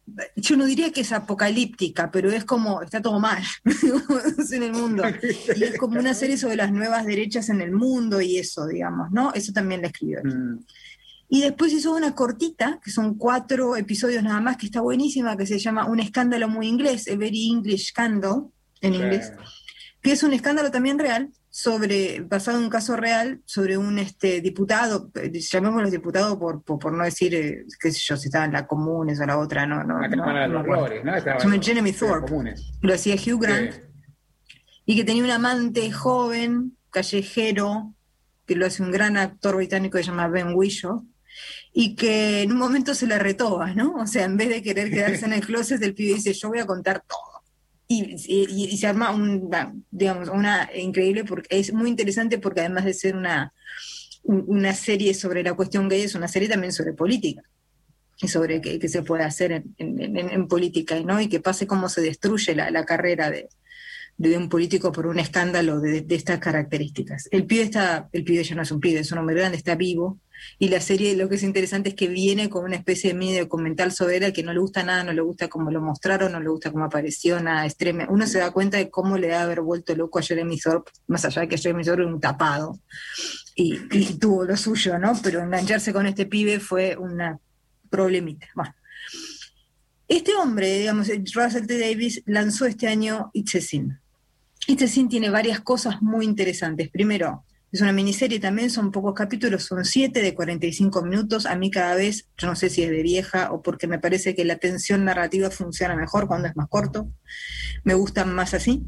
yo no diría que es apocalíptica, pero es como, está todo mal en el mundo. Y es como una serie sobre las nuevas derechas en el mundo y eso, digamos, ¿no? Eso también la escribió él. Mm. Y después hizo una cortita, que son cuatro episodios nada más, que está buenísima, que se llama Un escándalo muy inglés, A Very English Scandal, en sí. inglés, que es un escándalo también real, sobre, basado en un caso real, sobre un este diputado, llamémoslo diputado por, por, por no decir, eh, qué sé yo, si estaba en la Comunes o la otra, no, no, la no, Cámara no, de los Lores, ¿no? Estaba en Jeremy Thorpe, lo hacía Hugh Grant, sí. Y que tenía un amante joven, callejero, que lo hace un gran actor británico que se llama Ben Whishaw, y que en un momento se la retoba, ¿no? O sea, en vez de querer quedarse en el closet, el pibe dice, yo voy a contar todo. Y, y, y se arma un, digamos, una increíble, porque es muy interesante porque además de ser una, una serie sobre la cuestión gay, es una serie también sobre política, y sobre qué, qué se puede hacer en, en, en, en política, ¿no? Y que pase cómo se destruye la, la carrera de, de un político por un escándalo de, de estas características. El pibe está, el pibe ya no es un pibe, es un hombre grande, está vivo, y la serie lo que es interesante es que viene con una especie de mini documental sobre él, que no le gusta nada, no le gusta cómo lo mostraron, no le gusta cómo apareció, nada extremo. Uno se da cuenta de cómo le debe haber vuelto loco a Jeremy Thorpe, más allá de que Jeremy Thorpe era un tapado, y, y tuvo lo suyo, ¿no? Pero engancharse con este pibe fue una problemita. Bueno. Este hombre, digamos, Russell T. Davies, lanzó este año It's a Sin. It's a Sin tiene varias cosas muy interesantes. Primero, es una miniserie también, son pocos capítulos, son siete de cuarenta y cinco minutos. A mí cada vez, yo no sé si es de vieja o porque me parece que la tensión narrativa funciona mejor cuando es más corto. Me gustan más así.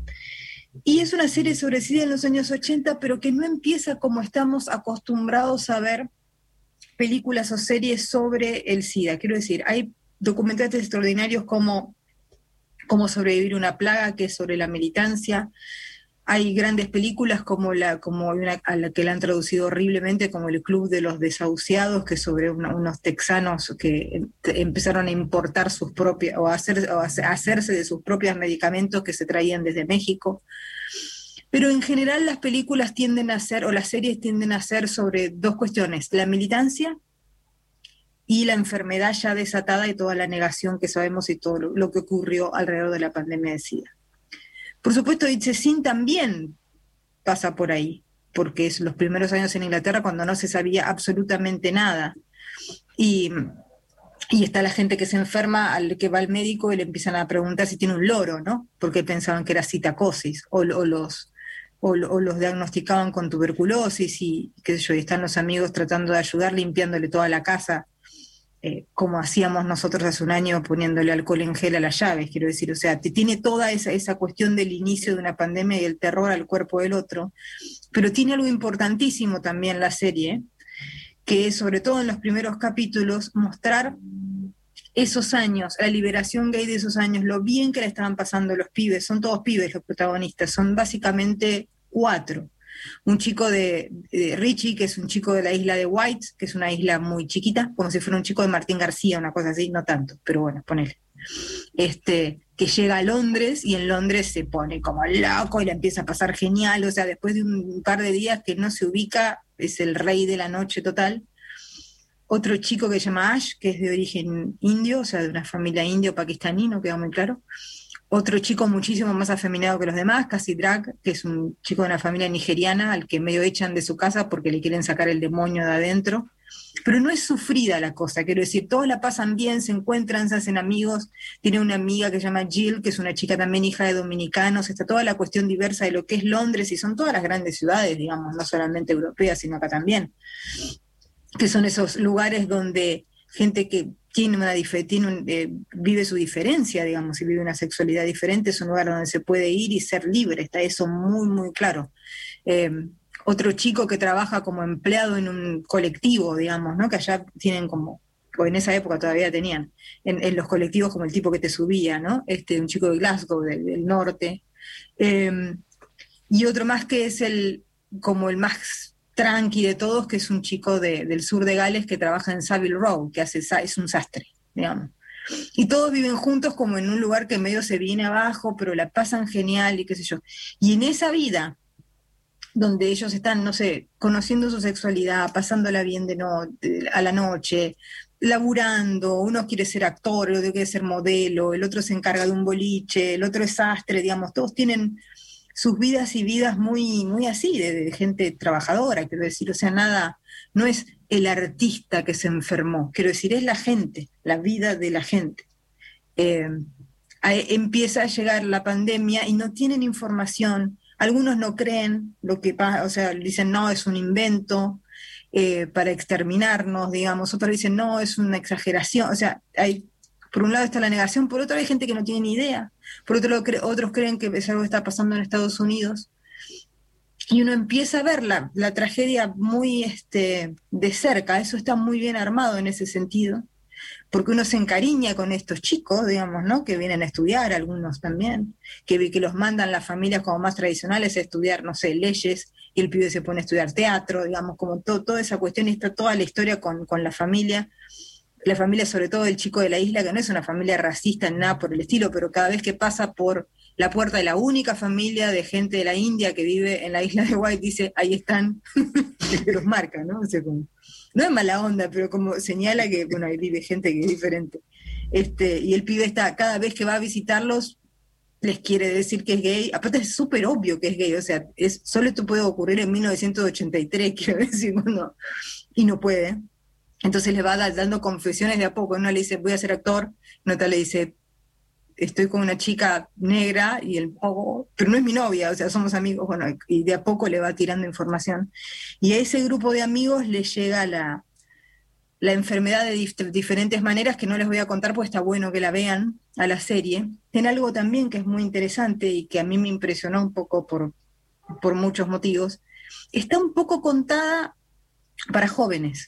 Y es una serie sobre SIDA en los años ochenta, pero que no empieza como estamos acostumbrados a ver películas o series sobre el SIDA. Quiero decir, hay documentales extraordinarios como Cómo sobrevivir una plaga, que es sobre la militancia. Hay grandes películas como la como una a la que la han traducido horriblemente, como El Club de los Desahuciados, que es sobre una, unos texanos que em, empezaron a importar sus propias, o a, hacer, o a hacerse de sus propios medicamentos que se traían desde México. Pero en general las películas tienden a ser, o las series tienden a ser sobre dos cuestiones: la militancia y la enfermedad ya desatada y toda la negación que sabemos y todo lo, lo que ocurrió alrededor de la pandemia de SIDA. Por supuesto, It's a Sin también pasa por ahí, porque es los primeros años en Inglaterra cuando no se sabía absolutamente nada. Y, y está la gente que se enferma, al que va al médico y le empiezan a preguntar si tiene un loro, ¿no? Porque pensaban que era citacosis, o, o los... O, o los diagnosticaban con tuberculosis y qué sé yo, y están los amigos tratando de ayudar limpiándole toda la casa, eh, como hacíamos nosotros hace un año poniéndole alcohol en gel a las llaves, quiero decir, o sea, te tiene toda esa, esa cuestión del inicio de una pandemia y el terror al cuerpo del otro, pero tiene algo importantísimo también la serie, que es sobre todo en los primeros capítulos mostrar esos años, la liberación gay de esos años, lo bien que le estaban pasando los pibes, son todos pibes los protagonistas, son básicamente cuatro. Un chico de, de Richie, que es un chico de la isla de White, que es una isla muy chiquita, como si fuera un chico de Martín García, una cosa así, no tanto, pero bueno, ponele. Este, que llega a Londres y en Londres se pone como loco y le empieza a pasar genial, o sea, después de un par de días que no se ubica, es el rey de la noche total. Otro chico que se llama Ash, que es de origen indio, o sea, de una familia indio-pakistaní, no queda muy claro. Otro chico muchísimo más afeminado que los demás, Cassie Drag, que es un chico de una familia nigeriana al que medio echan de su casa porque le quieren sacar el demonio de adentro. Pero no es sufrida la cosa, quiero decir, todos la pasan bien, se encuentran, se hacen amigos. Tiene una amiga que se llama Jill, que es una chica también hija de dominicanos. Está toda la cuestión diversa de lo que es Londres, y son todas las grandes ciudades, digamos, no solamente europeas, sino acá también, que son esos lugares donde gente que tiene una tiene un, eh, vive su diferencia, digamos, y vive una sexualidad diferente, es un lugar donde se puede ir y ser libre, está eso muy, muy claro. Eh, otro chico que trabaja como empleado en un colectivo, digamos, ¿no? Que allá tienen como, o en esa época todavía tenían, en, en los colectivos como el tipo que te subía, ¿no? Este, un chico de Glasgow, del, del norte. Eh, y otro más que es el, como el más tranqui de todos, que es un chico de, del sur de Gales que trabaja en Savile Row, que hace, es un sastre, digamos. Y todos viven juntos como en un lugar que medio se viene abajo, pero la pasan genial y qué sé yo. Y en esa vida, donde ellos están, no sé, conociendo su sexualidad, pasándola bien de no, de, a la noche, laburando, uno quiere ser actor, el otro quiere ser modelo, el otro se encarga de un boliche, el otro es sastre, digamos, todos tienen sus vidas y vidas muy, muy así, de, de gente trabajadora, quiero decir, o sea, nada, no es el artista que se enfermó, quiero decir, es la gente, la vida de la gente. Eh, a, empieza a llegar la pandemia y no tienen información, algunos no creen lo que pasa, o sea, dicen, no, es un invento eh, para exterminarnos, digamos, otros dicen, no, es una exageración, o sea, hay... Por un lado está la negación, por otro hay gente que no tiene ni idea, por otro lado cre- otros creen que es algo que está pasando en Estados Unidos, y uno empieza a ver la, la tragedia muy este, de cerca, eso está muy bien armado en ese sentido, porque uno se encariña con estos chicos, digamos, ¿no? Que vienen a estudiar, algunos también, que, que los mandan las familias como más tradicionales a estudiar, no sé, leyes, y el pibe se pone a estudiar teatro, digamos, como to- toda esa cuestión, y está toda la historia con, con la familia, la familia sobre todo del chico de la isla, que no es una familia racista ni nada por el estilo, pero cada vez que pasa por la puerta de la única familia de gente de la India que vive en la isla de White, dice, ahí están, que los marca, ¿no? O sea, como, no es mala onda, pero como señala que, bueno, ahí vive gente que es diferente. Este, y el pibe está, cada vez que va a visitarlos, les quiere decir que es gay, aparte es súper obvio que es gay, o sea, es, solo esto puede ocurrir en mil novecientos ochenta y tres, quiero decir, cuando, y no puede. Entonces le va dando confesiones de a poco. Una le dice, voy a ser actor. Otra le dice, estoy con una chica negra, y él, oh, pero no es mi novia, o sea, somos amigos. Bueno, y de a poco le va tirando información. Y a ese grupo de amigos le llega la, la enfermedad de dif- diferentes maneras, que no les voy a contar, porque está bueno que la vean a la serie. En algo también que es muy interesante y que a mí me impresionó un poco por, por muchos motivos, está un poco contada para jóvenes,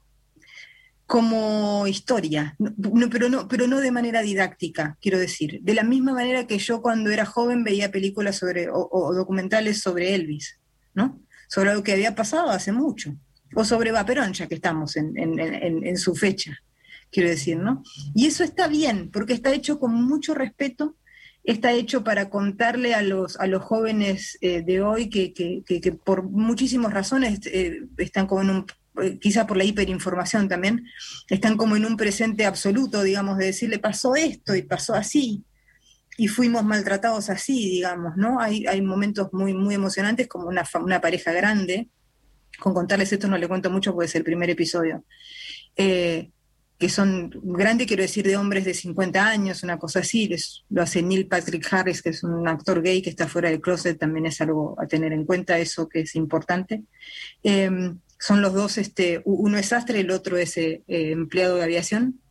como historia, no, pero, no, pero no de manera didáctica, quiero decir. De la misma manera que yo cuando era joven veía películas sobre, o, o documentales sobre Elvis, ¿no? Sobre algo que había pasado hace mucho. O sobre Vaperón, ya que estamos en, en, en, en su fecha, quiero decir, ¿no? Y eso está bien, porque está hecho con mucho respeto, está hecho para contarle a los, a los jóvenes eh, de hoy que, que, que, que por muchísimas razones eh, están como en un... quizá por la hiperinformación también, están como en un presente absoluto, digamos, de decirle pasó esto y pasó así, y fuimos maltratados así, digamos, ¿no? Hay, hay momentos muy, muy emocionantes, como una, una pareja grande, con contarles esto no le cuento mucho porque es el primer episodio, eh, que son grandes, quiero decir, de hombres de cincuenta años, una cosa así, les, lo hace Neil Patrick Harris, que es un actor gay que está fuera del closet, también es algo a tener en cuenta, eso que es importante. Eh, Son los dos, este, uno es sastre, el otro es eh, empleado de aviación,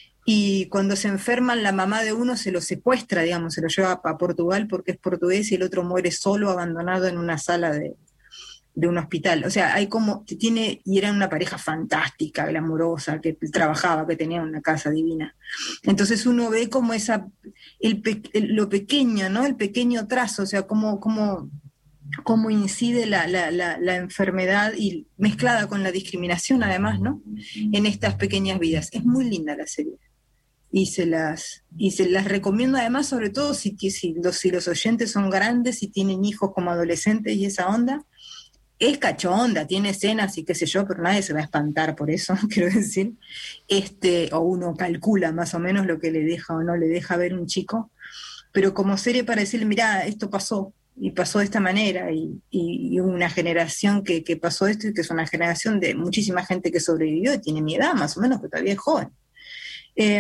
y cuando se enferman la mamá de uno se lo secuestra, digamos, se lo lleva a, a Portugal porque es portugués, y el otro muere solo, abandonado en una sala de, de un hospital. O sea, hay como, tiene, y era una pareja fantástica, glamurosa, que trabajaba, que tenía una casa divina. Entonces uno ve como esa, el, el, lo pequeño, ¿no? El pequeño trazo, o sea, como... como cómo incide la, la, la, la enfermedad, y mezclada con la discriminación además, ¿no? En estas pequeñas vidas. Es muy linda la serie. Y se las, y se las recomiendo además, sobre todo si, si, los, si los oyentes son grandes y tienen hijos como adolescentes y esa onda. Es cachonda, tiene escenas y qué sé yo, pero nadie se va a espantar por eso, quiero decir. Este, o uno calcula más o menos lo que le deja o no le deja ver un chico. Pero como serie para decirle, mirá, esto pasó, y pasó de esta manera, y, y, y una generación que, que pasó esto, y que es una generación de muchísima gente que sobrevivió y tiene mi edad más o menos, que todavía es joven. Eh,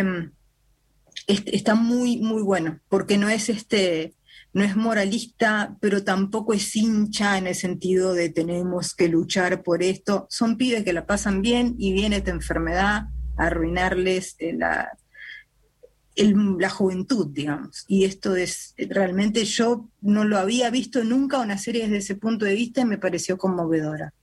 es, está muy, muy bueno, porque no es este, no es moralista, pero tampoco es hincha en el sentido de tenemos que luchar por esto. Son pibes que la pasan bien, y viene esta enfermedad a arruinarles eh, la... El, la juventud, digamos, y esto es, realmente yo no lo había visto nunca una serie desde ese punto de vista, y me pareció conmovedora.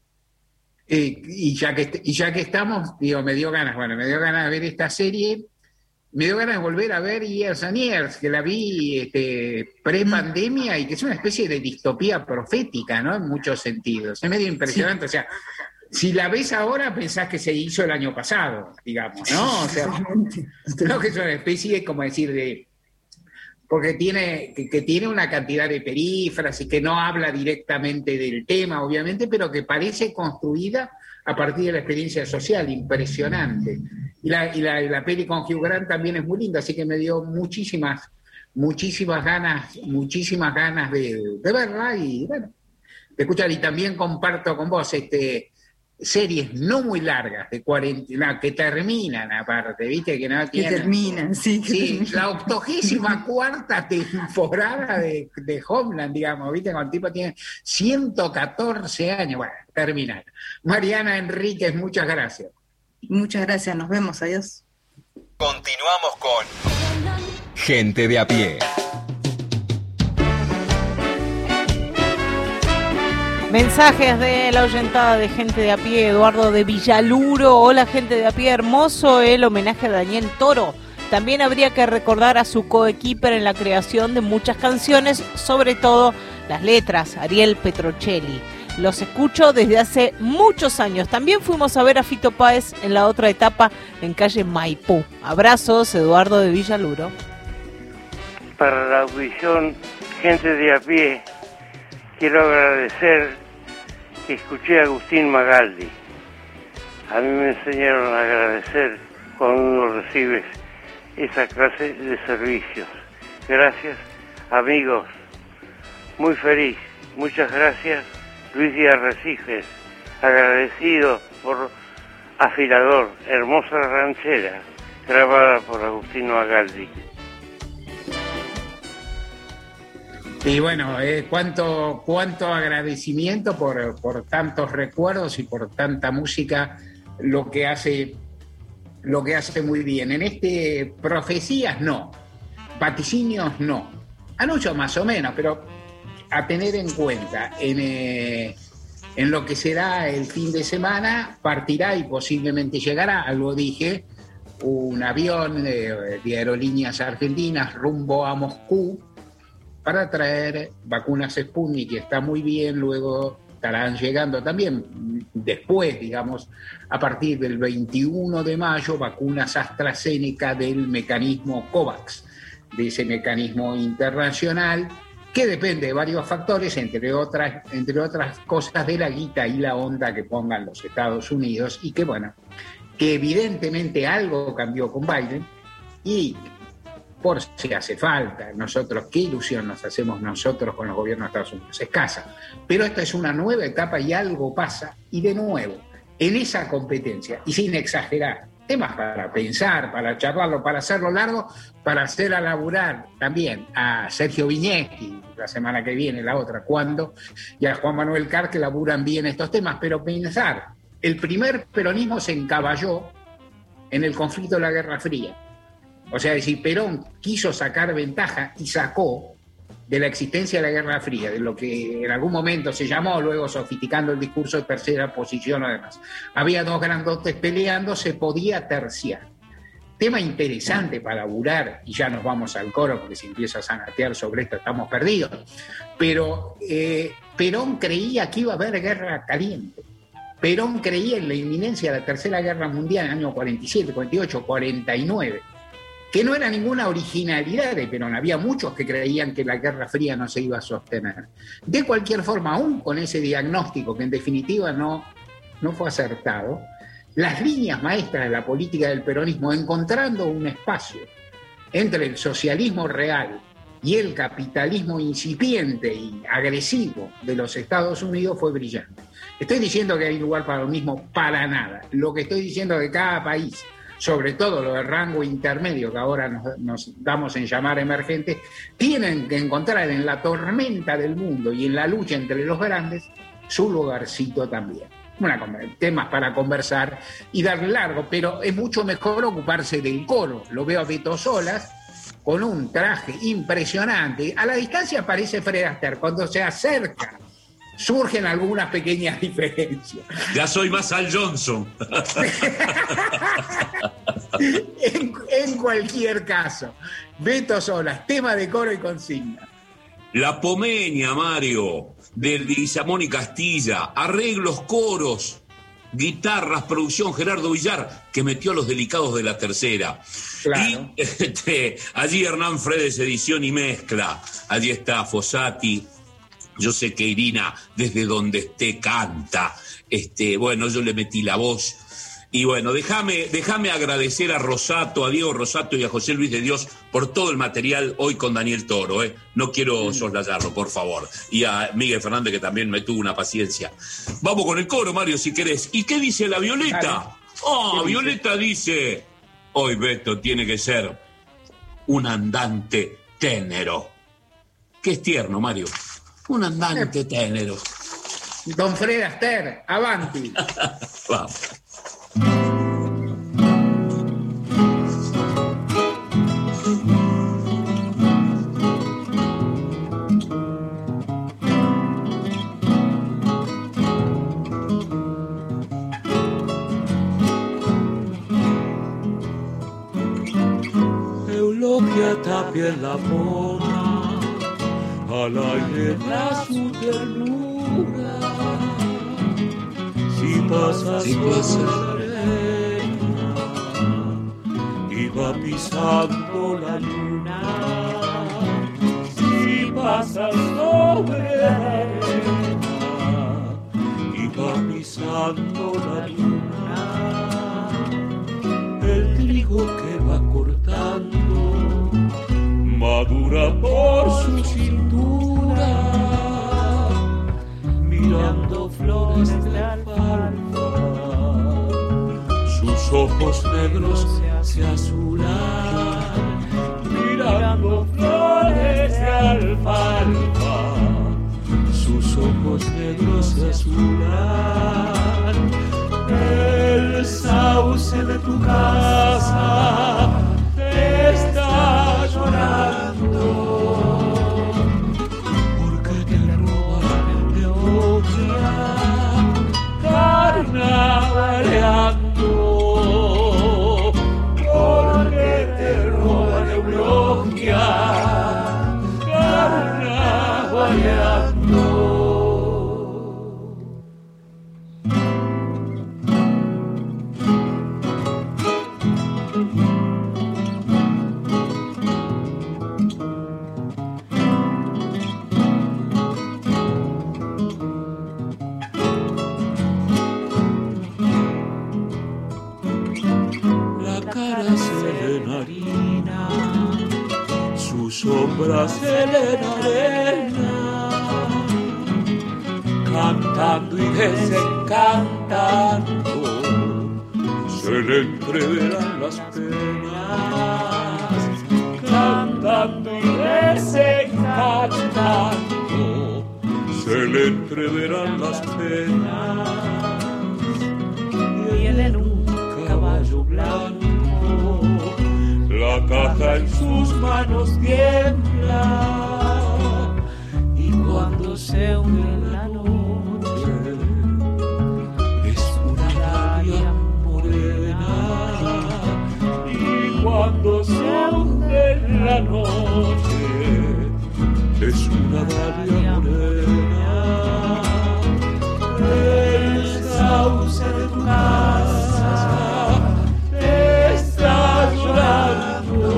Eh, y, ya que, y ya que estamos, digo, me dio ganas, bueno, me dio ganas de ver esta serie, me dio ganas de volver a ver Years and Years, que la vi este, pre-pandemia, y que es una especie de distopía profética, ¿no? En muchos sentidos, es medio impresionante, sí. O sea, si la ves ahora, pensás que se hizo el año pasado, digamos, ¿no? O sea, no, que es una especie, como decir, de... Porque tiene, que, que tiene una cantidad de perífrasis, que no habla directamente del tema, obviamente, pero que parece construida a partir de la experiencia social, impresionante. Y la, y la, y la peli con Hugh Grant también es muy linda, así que me dio muchísimas, muchísimas ganas, muchísimas ganas de, de verla y bueno, de escuchar. Y también comparto con vos este series no muy largas, de cuarenta, no, que terminan aparte, ¿viste? Que no tienen... Que terminan, sí. Que sí, terminan. la octogésima cuarta temporada de, de Homeland, digamos, ¿viste? Cuando el tipo tiene ciento catorce años, bueno, terminan. Mariana Enríquez, muchas gracias. Muchas gracias, nos vemos, adiós. Continuamos con Gente de a pie. Mensajes de la oyentada de Gente de a pie, Eduardo de Villaluro. Hola, Gente de a pie, hermoso el homenaje a Daniel Toro. También habría que recordar a su coequiper en la creación de muchas canciones, sobre todo las letras, Ariel Petrocelli. Los escucho desde hace muchos años. También fuimos a ver a Fito Páez en la otra etapa en calle Maipú. Abrazos, Eduardo de Villaluro. Para la audición Gente de a pie, quiero agradecer que escuché a Agustín Magaldi. A mí me enseñaron a agradecer cuando uno recibe esa clase de servicios. Gracias, amigos. Muy feliz. Muchas gracias, Luis de Arrecifes. Agradecido por Afilador, hermosa ranchera, grabada por Agustín Magaldi. Y bueno, eh, cuánto, cuánto agradecimiento por, por tantos recuerdos y por tanta música, lo que hace, lo que hace muy bien. En este, profecías no, vaticinios no, anuncios más o menos, pero a tener en cuenta en, eh, en lo que será el fin de semana, partirá y posiblemente llegará, algo dije, un avión de, de Aerolíneas Argentinas rumbo a Moscú, para traer vacunas Sputnik, que está muy bien, luego estarán llegando también después, digamos, a partir del veintiuno de mayo, vacunas AstraZeneca del mecanismo COVAX, de ese mecanismo internacional, que depende de varios factores, entre otras, entre otras cosas de la guita y la onda que pongan los Estados Unidos, y que bueno, que evidentemente algo cambió con Biden, y por si hace falta, nosotros, qué ilusión nos hacemos nosotros con los gobiernos de Estados Unidos, escasa. Pero esta es una nueva etapa y algo pasa, y de nuevo, en esa competencia, y sin exagerar, temas para pensar, para charlarlo, para hacerlo largo, para hacer a laburar también a Sergio Viñetti, la semana que viene, la otra, cuando, y a Juan Manuel Carr, que laburan bien estos temas, pero pensar, el primer peronismo se encaballó en el conflicto de la Guerra Fría. O sea, es decir, Perón quiso sacar ventaja y sacó de la existencia de la Guerra Fría, de lo que en algún momento se llamó, luego sofisticando el discurso, de tercera posición además. Había dos grandotes peleando, se podía terciar. Tema interesante para laburar, y ya nos vamos al coro, porque si empieza a zanatear sobre esto estamos perdidos. Pero eh, Perón creía que iba a haber guerra caliente. Perón creía en la inminencia de la Tercera Guerra Mundial en el año cuarenta y siete, cuarenta y ocho, cuarenta y nueve. Que no era ninguna originalidad de Perón, había muchos que creían que la Guerra Fría no se iba a sostener. De cualquier forma, aún con ese diagnóstico, que en definitiva no, no fue acertado, las líneas maestras de la política del peronismo, encontrando un espacio entre el socialismo real y el capitalismo incipiente y agresivo de los Estados Unidos, fue brillante. Estoy diciendo que hay lugar para lo mismo, para nada. Lo que estoy diciendo es que cada país, sobre todo lo de rango intermedio, que ahora nos, nos damos en llamar emergente, tienen que encontrar en la tormenta del mundo y en la lucha entre los grandes su lugarcito también. Una, temas para conversar y darle largo, pero es mucho mejor ocuparse del coro. Lo veo a Beto Solas con un traje impresionante. A la distancia parece Fred Astaire, cuando se acerca surgen algunas pequeñas diferencias. Ya soy más Al Johnson. en, en cualquier caso, Beto Solas, tema de coro y consigna. La Pomeña, Mario, de Guillamón y Castilla, arreglos, coros, guitarras, producción Gerardo Villar, que metió a los delicados de la tercera. Claro. Y este, allí Hernán Fredes, edición y mezcla. Allí está Fossati. Yo sé que Irina, desde donde esté, canta. Este, bueno, yo le metí la voz. Y bueno, déjame déjame agradecer a Rosato, a Diego Rosato y a José Luis de Dios por todo el material hoy con Daniel Toro, ¿eh? No quiero soslayarlo, por favor. Y a Miguel Fernández, que también me tuvo una paciencia. Vamos con el coro, Mario, si querés. ¿Y qué dice la Violeta? Oh, Violeta dice, hoy Beto tiene que ser un andante ténero. Qué es tierno, Mario. Un andante ténero. Don Fred Astaire, avanti. Vamos. Eulogia Tapia en la mona, al aire da su ternura. Si pasas Si pasa. sobre la arena y va pisando la luna, si pasas sobre la arena y va pisando la luna, el trigo que va cortando madura por su cintura, mirando flores de alfalfa, sus ojos negros se azulan, mirando flores de alfalfa, sus ojos negros se azulan. El sauce de tu casa te está llorando, porque te roban de odia, carnavaleando, porque te roban eulogia, carnavaleando. Sombras en arena, cantando y desencantando, se le entreverán las penas, cantando y desencantando, se le entreverán las penas, y él en un caballo blanco, la caja en sus manos tiembla, y cuando se une la noche es una dalia morena, y cuando se hunde la noche es una dalia morena. El sauce de tu casa te está llorando,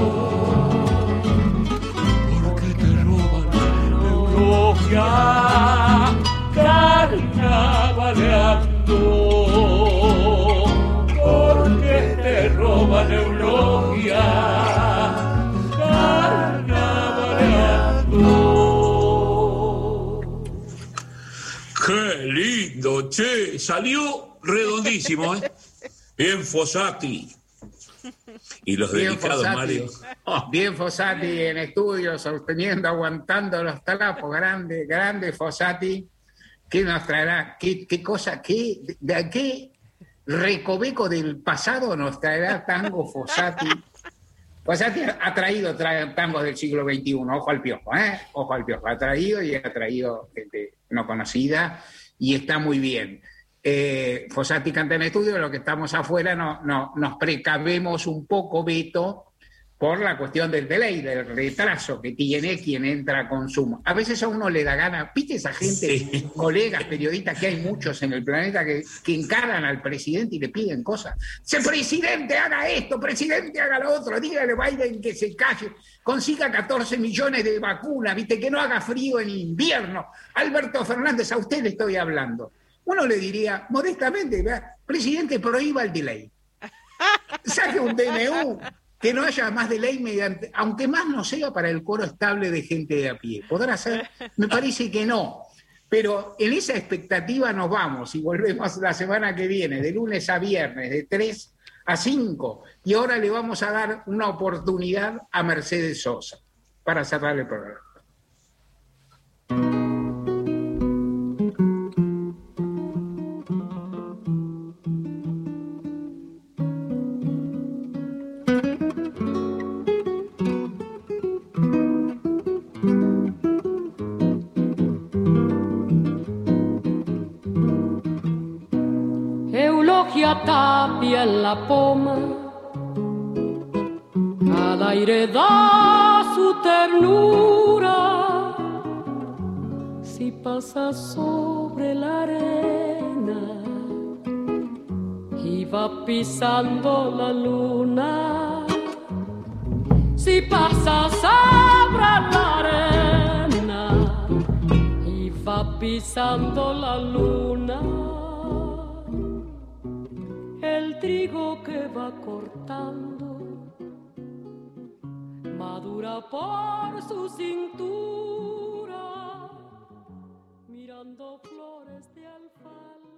carnavaleando, porque te roban eulogia, carnavaleando. Qué lindo, che, salió redondísimo, ¿eh? Bien Fossati. Y los Bien dedicados, Fossati. Mario. Oh, bien Fossati en estudio, sosteniendo, aguantando los trapos. Grande, grande Fossati. ¿Qué nos traerá? ¿Qué, qué cosa? ¿Qué, de qué recoveco del pasado nos traerá tango Fossati? Fossati ha traído tra tangos del siglo veintiuno, ojo al piojo, ¿eh? Ojo al piojo. Ha traído y ha traído gente no conocida y está muy bien. Eh, Fossati canta en estudio, lo que estamos afuera no, no, nos precavemos un poco, Beto, por la cuestión del delay, del retraso que tiene quien entra a consumo. A veces a uno le da gana, ¿viste esa gente, sí, colegas, periodistas, que hay muchos en el planeta que, que encaran al presidente y le piden cosas? ¡Se presidente, haga esto! ¡Presidente, haga lo otro! Dígale a Biden que se calle, consiga catorce millones de vacunas, ¿viste? Que no haga frío en invierno. Alberto Fernández, a usted le estoy hablando. uno le diría, modestamente, ¿verdad? Presidente, prohíba el delay. Saque un D N U, que no haya más delay mediante, aunque más no sea para el coro estable de gente de a pie. ¿Podrá ser? Me parece que no. Pero en esa expectativa nos vamos y volvemos la semana que viene, de lunes a viernes, de tres a cinco. Y ahora le vamos a dar una oportunidad a Mercedes Sosa para cerrar el programa. Eulogia Tapia en la poma, al aire da su ternura, si pasa sobre la arena y va pisando la luna, si pasa sobre la arena y va pisando la luna, el trigo que va cortando madura por su cintura, mirando flores de alfalfa.